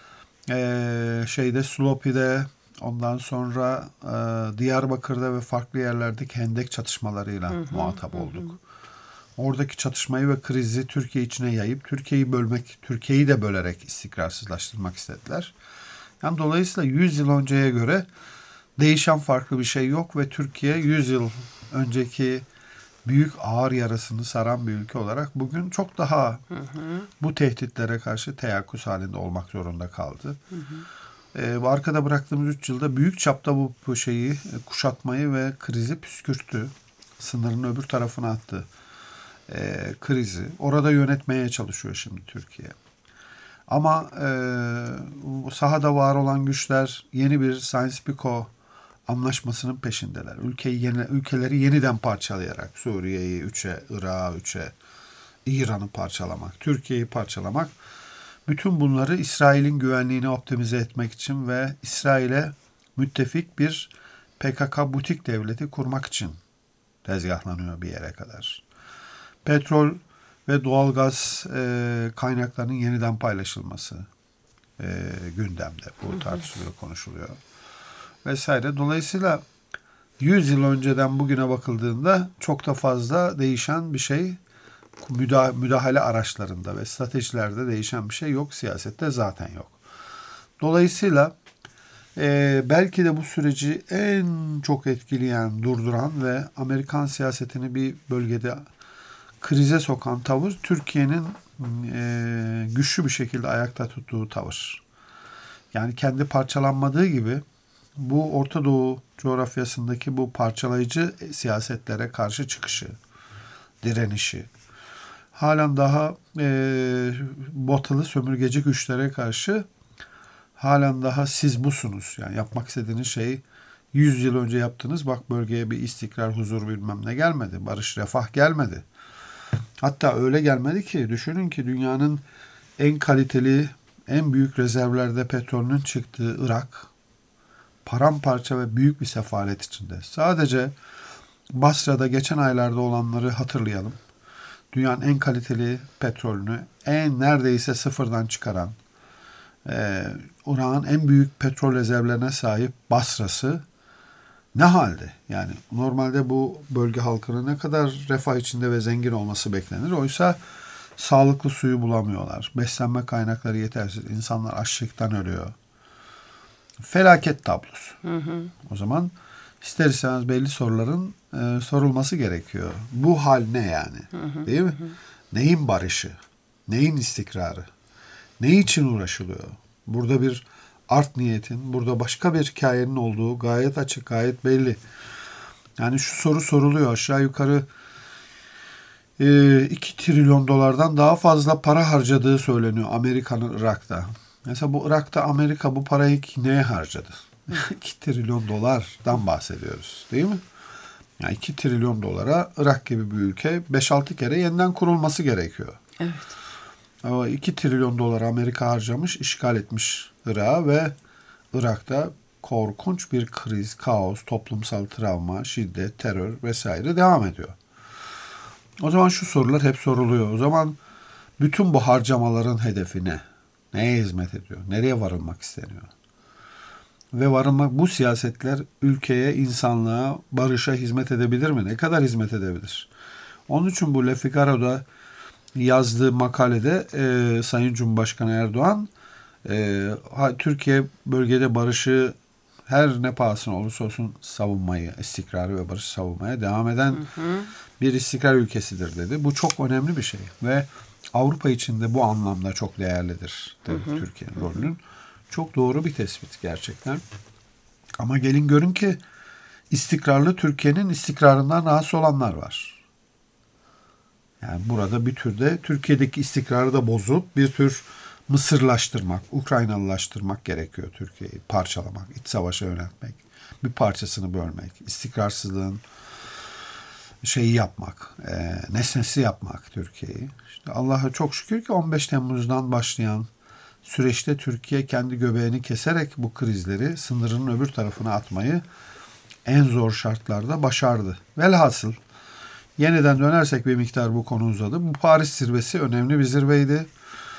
e, şeyde Slopi'de, ondan sonra e, Diyarbakır'da ve farklı yerlerdeki hendek çatışmalarıyla hı hı, muhatap hı. olduk. Oradaki çatışmayı ve krizi Türkiye içine yayıp Türkiye'yi bölmek, Türkiye'yi de bölerek istikrarsızlaştırmak istediler. Yani dolayısıyla yüz yıl önceye göre değişen farklı bir şey yok ve Türkiye yüz yıl önceki büyük ağır yarasını saran bir ülke olarak bugün çok daha hı hı. bu tehditlere karşı teyakkuz halinde olmak zorunda kaldı. Hı hı. Ee, arkada bıraktığımız üç yılda büyük çapta bu, bu şeyi, kuşatmayı ve krizi püskürttü. Sınırın öbür tarafına attı. E, krizi. Orada yönetmeye çalışıyor şimdi Türkiye. Ama e, sahada var olan güçler yeni bir Sykes-Picot anlaşmasının peşindeler. Ülkeyi yeni, ülkeleri yeniden parçalayarak Suriye'yi üçe, Irak'ı üçe, İran'ı parçalamak, Türkiye'yi parçalamak, bütün bunları İsrail'in güvenliğini optimize etmek için ve İsrail'e müttefik bir P K K butik devleti kurmak için tezgahlanıyor bir yere kadar. Petrol ve doğalgaz e, kaynaklarının yeniden paylaşılması e, gündemde. Bu tartışılıyor, konuşuluyor vesaire. Dolayısıyla yüz yıl önceden bugüne bakıldığında çok da fazla değişen bir şey, müdahale araçlarında ve stratejilerde değişen bir şey yok. Siyasette zaten yok. Dolayısıyla e, belki de bu süreci en çok etkileyen, durduran ve Amerikan siyasetini bir bölgede krize sokan tavır, Türkiye'nin e, güçlü bir şekilde ayakta tuttuğu tavır. Yani kendi parçalanmadığı gibi bu Orta Doğu coğrafyasındaki bu parçalayıcı siyasetlere karşı çıkışı, direnişi, halen daha e, batılı sömürgeci güçlere karşı halen daha siz busunuz. Yani yapmak istediğiniz şey yüz yıl önce yaptınız. Bak bölgeye bir istikrar, huzur bilmem ne gelmedi. Barış, refah gelmedi. Hatta öyle gelmedi ki düşünün ki dünyanın en kaliteli, en büyük rezervlerde petrolünün çıktığı Irak paramparça ve büyük bir sefalet içinde. Sadece Basra'da geçen aylarda olanları hatırlayalım. Dünyanın en kaliteli petrolünü en neredeyse sıfırdan çıkaran, e, Irak'ın en büyük petrol rezervlerine sahip Basra'sı ne halde? Yani normalde bu bölge halkının ne kadar refah içinde ve zengin olması beklenir. Oysa sağlıklı suyu bulamıyorlar. Beslenme kaynakları yetersiz. İnsanlar açlıktan ölüyor. Felaket tablosu. Hı hı. O zaman ister istemez belli soruların e, sorulması gerekiyor. Bu hal ne yani? Hı hı. Değil mi? Hı hı. Neyin barışı? Neyin istikrarı? Ne için uğraşılıyor? Burada bir art niyetin, burada başka bir hikayenin olduğu gayet açık, gayet belli. Yani şu soru soruluyor aşağı yukarı iki trilyon dolardan daha fazla para harcadığı söyleniyor Amerika'nın Irak'ta. Mesela bu Irak'ta Amerika bu parayı neye harcadı? iki trilyon dolardan bahsediyoruz değil mi? Yani iki trilyon dolara Irak gibi bir ülke beş altı kere yeniden kurulması gerekiyor. Evet. Ama iki trilyon dolar Amerika harcamış, işgal etmiş Irak'ı ve Irak'ta korkunç bir kriz, kaos, toplumsal travma, şiddet, terör vesaire devam ediyor. O zaman şu sorular hep soruluyor. O zaman bütün bu harcamaların hedefi ne? Neye hizmet ediyor? Nereye varılmak isteniyor? Ve varılmak, bu siyasetler ülkeye, insanlığa, barışa hizmet edebilir mi? Ne kadar hizmet edebilir? Onun için bu Le Figaro'da yazdığı makalede e, Sayın Cumhurbaşkanı Erdoğan e, Türkiye bölgede barışı her ne pahasına olursa olsun savunmayı, istikrarı ve barışı savunmaya devam eden hı hı. bir istikrar ülkesidir dedi. Bu çok önemli bir şey ve Avrupa için de bu anlamda çok değerlidir dedi Türkiye'nin rolünün. Çok doğru bir tespit gerçekten. Ama gelin görün ki istikrarlı Türkiye'nin istikrarından rahatsız olanlar var. Yani burada bir türde Türkiye'deki istikrarı da bozup bir tür Mısırlaştırmak, Ukraynalılaştırmak gerekiyor Türkiye'yi. Parçalamak, iç savaşa yöneltmek, bir parçasını bölmek, istikrarsızlığın şeyi yapmak, e, nesnesi yapmak Türkiye'yi. İşte Allah'a çok şükür ki on beş Temmuz'dan başlayan süreçte Türkiye kendi göbeğini keserek bu krizleri sınırının öbür tarafına atmayı en zor şartlarda başardı. Velhasıl yeniden dönersek bir miktar bu konu uzadı. Bu Paris zirvesi önemli bir zirveydi.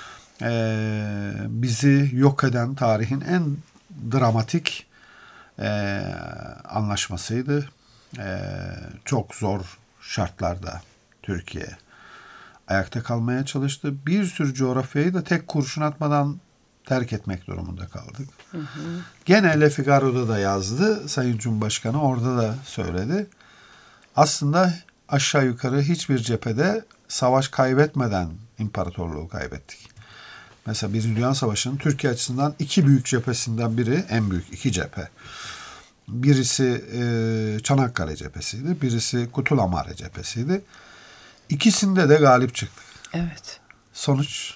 Ee, bizi yok eden tarihin en dramatik e, anlaşmasıydı. Ee, çok zor şartlarda Türkiye ayakta kalmaya çalıştı. Bir sürü coğrafyayı da tek kurşun atmadan terk etmek durumunda kaldık. Hı hı. Gene Le Figaro'da da yazdı. Sayın Cumhurbaşkanı orada da söyledi. Aslında aşağı yukarı hiçbir cephede savaş kaybetmeden imparatorluğu kaybettik. Mesela Birinci Dünya Savaşı'nın Türkiye açısından iki büyük cephesinden biri, en büyük iki cephe. Birisi e, Çanakkale cephesiydi, birisi Kutulamare cephesiydi. İkisinde de galip çıktık. Evet. Sonuç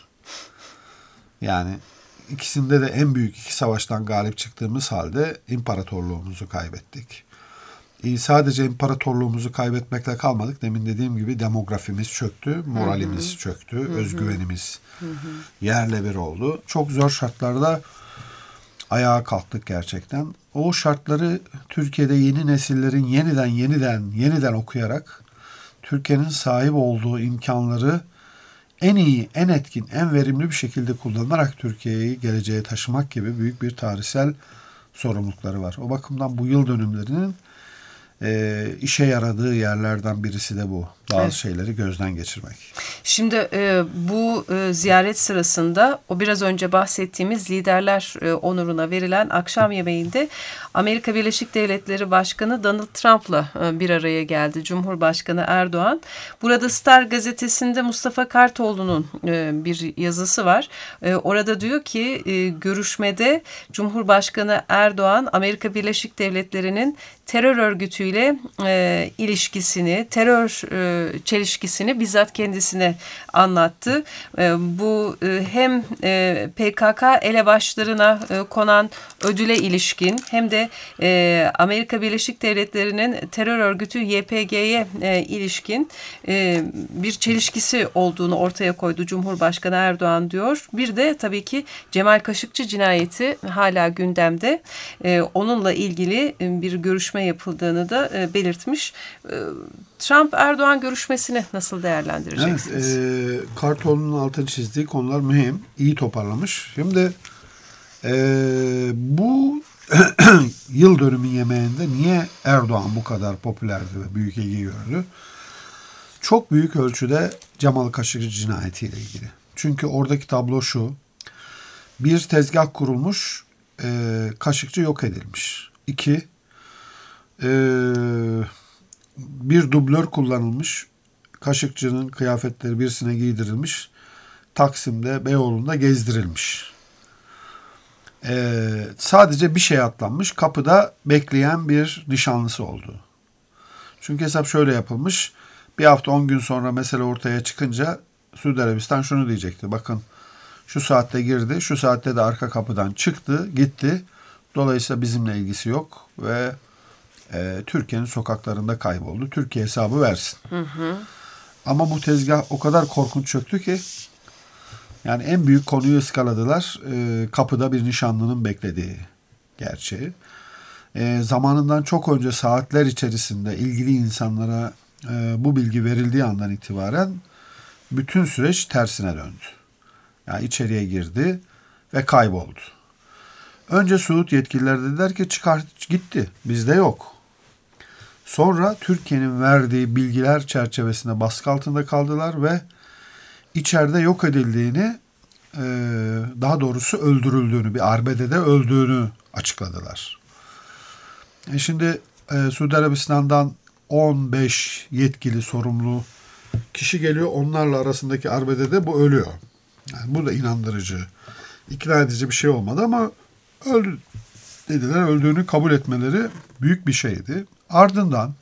yani ikisinde de en büyük iki savaştan galip çıktığımız halde imparatorluğumuzu kaybettik. E, sadece imparatorluğumuzu kaybetmekle kalmadık. Demin dediğim gibi demografimiz çöktü, moralimiz hı hı. çöktü, hı hı. özgüvenimiz hı hı. yerle bir oldu. Çok zor şartlarda ayağa kalktık gerçekten. O şartları Türkiye'de yeni nesillerin yeniden yeniden yeniden okuyarak Türkiye'nin sahip olduğu imkanları en iyi, en etkin, en verimli bir şekilde kullanarak Türkiye'yi geleceğe taşımak gibi büyük bir tarihsel sorumlulukları var. O bakımdan bu yıl dönümlerinin e, işe yaradığı yerlerden birisi de bu. Bazı evet. şeyleri gözden geçirmek. Şimdi e, bu e, ziyaret sırasında o biraz önce bahsettiğimiz liderler e, onuruna verilen akşam yemeğinde Amerika Birleşik Devletleri Başkanı Donald Trump'la e, bir araya geldi Cumhurbaşkanı Erdoğan. Burada Star gazetesinde Mustafa Kartoğlu'nun e, bir yazısı var. E, orada diyor ki e, görüşmede Cumhurbaşkanı Erdoğan Amerika Birleşik Devletleri'nin terör örgütüyle e, ilişkisini, terör e, çelişkisini bizzat kendisine anlattı. E, bu e, hem e, P K K elebaşlarına e, konan ödüle ilişkin hem de e, Amerika Birleşik Devletleri'nin terör örgütü Y P G'ye e, ilişkin e, bir çelişkisi olduğunu ortaya koydu Cumhurbaşkanı Erdoğan diyor. Bir de tabii ki Cemal Kaşıkçı cinayeti hala gündemde. E, onunla ilgili bir görüşme yapıldığını da e, belirtmiş. E, Trump-Erdoğan görüşmesini nasıl değerlendireceksiniz? Evet, e, Kartoğlu'nun altını çizdiği konular mühim. İyi toparlamış. Şimdi e, bu yıl dönümü yemeğinde niye Erdoğan bu kadar popülerdi ve büyük ilgi gördü? Çok büyük ölçüde Cemal Kaşıkçı cinayetiyle ilgili. Çünkü oradaki tablo şu. Bir tezgah kurulmuş, e, Kaşıkçı yok edilmiş. İki, e, bir dublör kullanılmış. Kaşıkçı'nın kıyafetleri birisine giydirilmiş. Taksim'de, Beyoğlu'nda gezdirilmiş. e, sadece bir şey atlanmış. Kapıda bekleyen bir nişanlısı oldu. Çünkü hesap şöyle yapılmış. Bir hafta on gün sonra mesele ortaya çıkınca Suudi Arabistan şunu diyecekti. Bakın şu saatte girdi, şu saatte de arka kapıdan çıktı, gitti. Dolayısıyla bizimle ilgisi yok ve e, Türkiye'nin sokaklarında kayboldu. Türkiye hesabı versin. Hı hı. Ama bu tezgah o kadar korkunç çöktü ki yani en büyük konuyu ıskaladılar. E, kapıda bir nişanlının beklediği gerçeği. E, zamanından çok önce saatler içerisinde ilgili insanlara e, bu bilgi verildiği andan itibaren bütün süreç tersine döndü. Yani içeriye girdi ve kayboldu. Önce Suud yetkililer dediler ki çıkar gitti, bizde yok. Sonra Türkiye'nin verdiği bilgiler çerçevesinde baskı altında kaldılar ve içeride yok edildiğini, daha doğrusu öldürüldüğünü, bir arbedede öldüğünü açıkladılar. E şimdi e, Suudi Arabistan'dan on beş yetkili sorumlu kişi geliyor. Onlarla arasındaki arbedede bu ölüyor. Yani bu da inandırıcı, ikna edici bir şey olmadı ama öldü dediler. Öldüğünü kabul etmeleri büyük bir şeydi. Ardından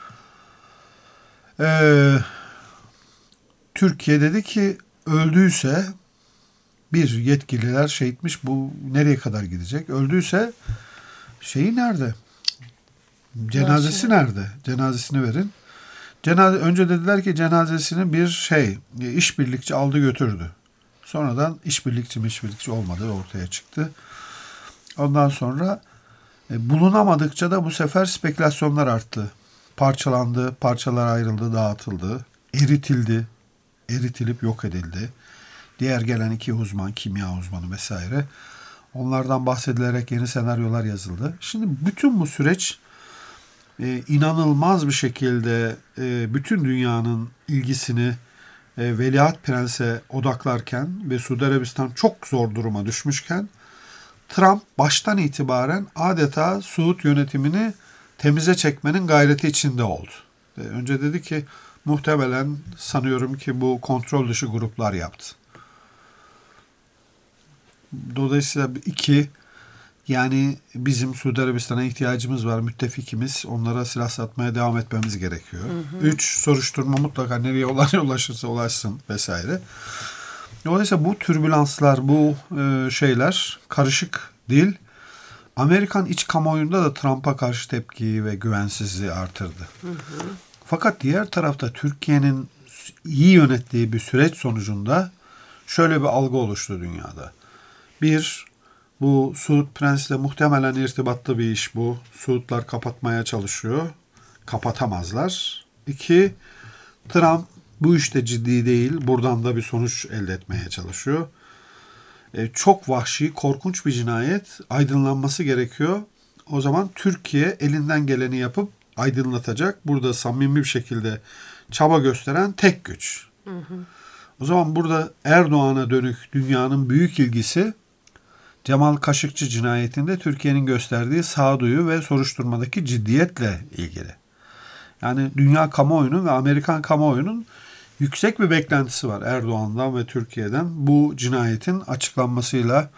e, Türkiye dedi ki öldüyse bir yetkililer şehitmiş, bu nereye kadar gidecek? Öldüyse şeyi nerede? Cenazesi nerede? Cenazesini verin. Cenaze, önce dediler ki cenazesini bir şey, işbirlikçi aldı götürdü. Sonradan işbirlikçi mi işbirlikçi olmadığı ortaya çıktı. Ondan sonra e, bulunamadıkça da bu sefer spekülasyonlar arttı. Parçalandı, parçalar ayrıldı, dağıtıldı, eritildi, eritilip yok edildi. Diğer gelen iki uzman, kimya uzmanı vesaire, onlardan bahsedilerek yeni senaryolar yazıldı. Şimdi bütün bu süreç e, inanılmaz bir şekilde e, bütün dünyanın ilgisini e, Veliaht Prens'e odaklarken ve Suudi Arabistan çok zor duruma düşmüşken Trump baştan itibaren adeta Suud yönetimini temize çekmenin gayreti içinde oldu. E, önce dedi ki muhtemelen sanıyorum ki bu kontrol dışı gruplar yaptı. Dolayısıyla iki, yani bizim Suudi Arabistan'a ihtiyacımız var, müttefikimiz, onlara silah satmaya devam etmemiz gerekiyor. Hı hı. Üç, soruşturma mutlaka nereye ulaşırsa ulaşsın vesaire. Dolayısıyla bu türbülanslar, bu e, şeyler, karışık dil, Amerikan iç kamuoyunda da Trump'a karşı tepkiyi ve güvensizliği artırdı. Hı hı. Fakat diğer tarafta Türkiye'nin iyi yönettiği bir süreç sonucunda şöyle bir algı oluştu dünyada. Bir, bu Suud Prens'le muhtemelen irtibatlı bir iş bu. Suudlar kapatmaya çalışıyor. Kapatamazlar. İki, Trump bu işte ciddi değil. Buradan da bir sonuç elde etmeye çalışıyor. E, çok vahşi, korkunç bir cinayet. Aydınlanması gerekiyor. O zaman Türkiye elinden geleni yapıp aydınlatacak. Burada samimi bir şekilde çaba gösteren tek güç. Hı hı. O zaman burada Erdoğan'a dönük dünyanın büyük ilgisi Cemal Kaşıkçı cinayetinde Türkiye'nin gösterdiği sağduyu ve soruşturmadaki ciddiyetle ilgili. Yani dünya kamuoyunun ve Amerikan kamuoyunun yüksek bir beklentisi var Erdoğan'dan ve Türkiye'den bu cinayetin açıklanmasıyla,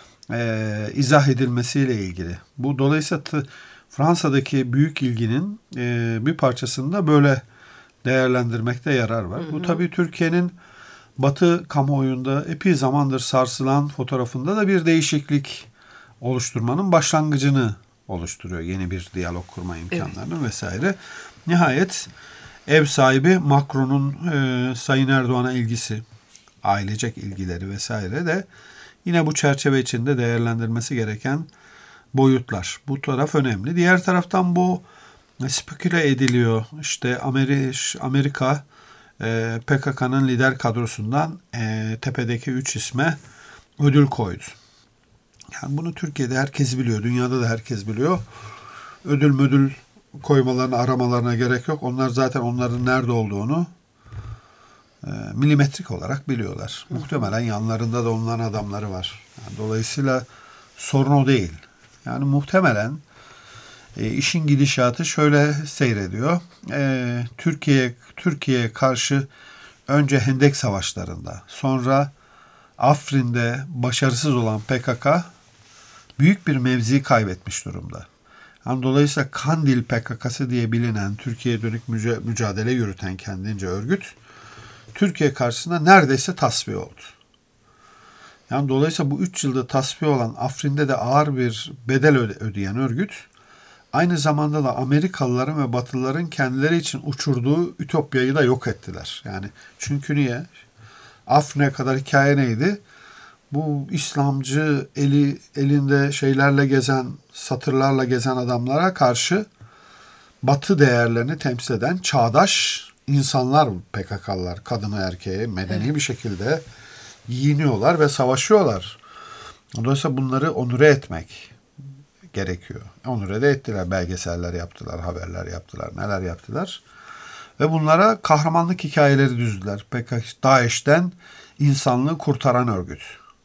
e, izah edilmesiyle ilgili. Bu dolayısıyla t- Fransa'daki büyük ilginin e, bir parçasını da böyle değerlendirmekte yarar var. Hı hı. Bu tabii Türkiye'nin Batı kamuoyunda epey zamandır sarsılan fotoğrafında da bir değişiklik oluşturmanın başlangıcını oluşturuyor. Yeni bir diyalog kurma imkanlarını, evet, vesaire. Nihayet ev sahibi Macron'un e, Sayın Erdoğan'a ilgisi, ailecek ilgileri vesaire de yine bu çerçeve içinde değerlendirmesi gereken boyutlar. Bu taraf önemli. Diğer taraftan bu speküle ediliyor. İşte Amerika P K K'nın lider kadrosundan e, tepedeki üç isme ödül koydu. Yani bunu Türkiye'de herkes biliyor, dünyada da herkes biliyor. Ödül müdül koymalarına, aramalarına gerek yok. Onlar zaten onların nerede olduğunu e, milimetrik olarak biliyorlar. Hı. Muhtemelen yanlarında da onların adamları var. Yani dolayısıyla sorun o değil. Yani muhtemelen E, işin gidişatı şöyle seyrediyor. E, Türkiye Türkiye'ye karşı önce Hendek Savaşları'nda, sonra Afrin'de başarısız olan P K K büyük bir mevzi kaybetmiş durumda. Yani dolayısıyla Kandil P K K'sı diye bilinen, Türkiye'ye dönük müca- mücadele yürüten kendince örgüt, Türkiye karşısında neredeyse tasfiye oldu. Yani dolayısıyla bu üç yılda tasfiye olan, Afrin'de de ağır bir bedel öde- ödeyen örgüt, aynı zamanda da Amerikalıların ve Batılıların kendileri için uçurduğu Ütopya'yı da yok ettiler. Yani çünkü niye? Afrin'e kadar hikaye neydi? Bu İslamcı eli elinde şeylerle gezen, satırlarla gezen adamlara karşı Batı değerlerini temsil eden çağdaş insanlar P K K'lılar. Kadını erkeğe medeni evet. bir şekilde giyiniyorlar ve savaşıyorlar. Dolayısıyla bunları onure etmek gerekiyor. Onure de ettiler. Belgeseller yaptılar, haberler yaptılar, neler yaptılar. Ve bunlara kahramanlık hikayeleri düzdüler. P K K, DAEŞ'ten insanlığı kurtaran örgüt.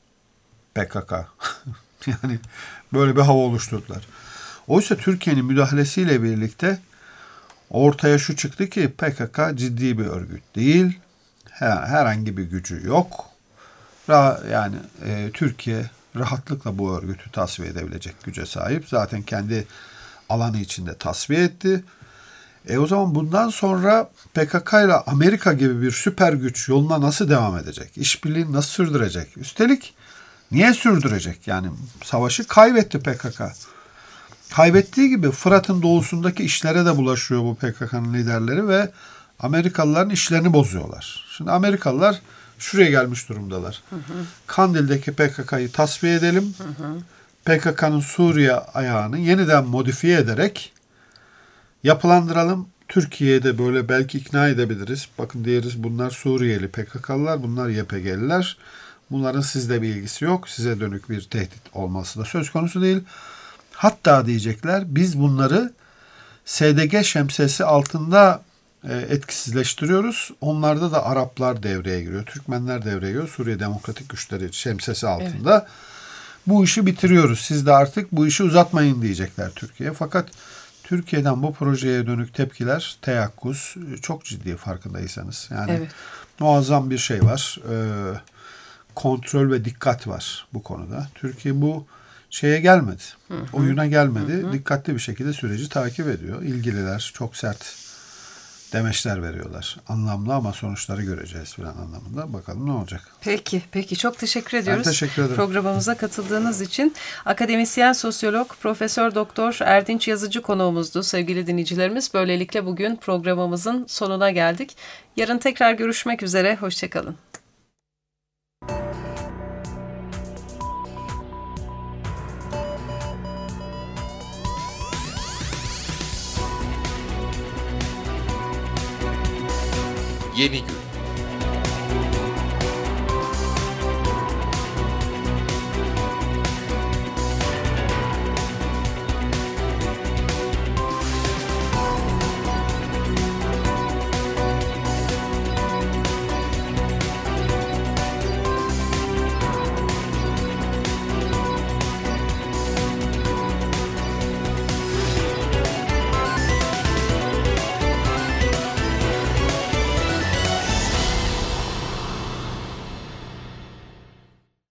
P K K. Yani böyle bir hava oluşturdular. Oysa Türkiye'nin müdahalesiyle birlikte ortaya şu çıktı ki P K K ciddi bir örgüt değil. Herhangi bir gücü yok. Yani e, Türkiye rahatlıkla bu örgütü tasfiye edebilecek güce sahip. Zaten kendi alanı içinde tasfiye etti. E o zaman bundan sonra P K K ile Amerika gibi bir süper güç yoluna nasıl devam edecek? İşbirliğini nasıl sürdürecek? Üstelik niye sürdürecek? Yani savaşı kaybetti P K K. Kaybettiği gibi Fırat'ın doğusundaki işlere de bulaşıyor bu P K K'nın liderleri ve Amerikalıların işlerini bozuyorlar. Şimdi Amerikalılar şuraya gelmiş durumdalar. Hı hı. Kandil'deki P K K'yı tasfiye edelim. Hı hı. P K K'nın Suriye ayağını yeniden modifiye ederek yapılandıralım. Türkiye'de böyle belki ikna edebiliriz. Bakın diyeriz bunlar Suriyeli P K K'lılar, bunlar Y P G'liler. Bunların sizle bir ilgisi yok. Size dönük bir tehdit olması da söz konusu değil. Hatta diyecekler biz bunları S D G şemsiyesi altında etkisizleştiriyoruz. Onlarda da Araplar devreye giriyor. Türkmenler devreye giriyor. Suriye Demokratik Güçleri şemsiyesi altında. Evet. Bu işi bitiriyoruz. Siz de artık bu işi uzatmayın diyecekler Türkiye. Fakat Türkiye'den bu projeye dönük tepkiler, teyakkuz çok ciddi farkındaysanız. Yani evet. muazzam bir şey var. Ee, kontrol ve dikkat var bu konuda. Türkiye bu şeye gelmedi. Hı hı. Oyuna gelmedi. Hı hı. Dikkatli bir şekilde süreci takip ediyor. İlgililer çok sert demeçler veriyorlar. Anlamlı ama sonuçları göreceğiz falan anlamında. Bakalım ne olacak. Peki, peki. Çok teşekkür ediyoruz. Ben teşekkür ederim. Programımıza katıldığınız için. Akademisyen, sosyolog, Profesör Doktor Erdinç Yazıcı konuğumuzdu sevgili dinleyicilerimiz. Böylelikle bugün programımızın sonuna geldik. Yarın tekrar görüşmek üzere. Hoşçakalın. Yeni gün.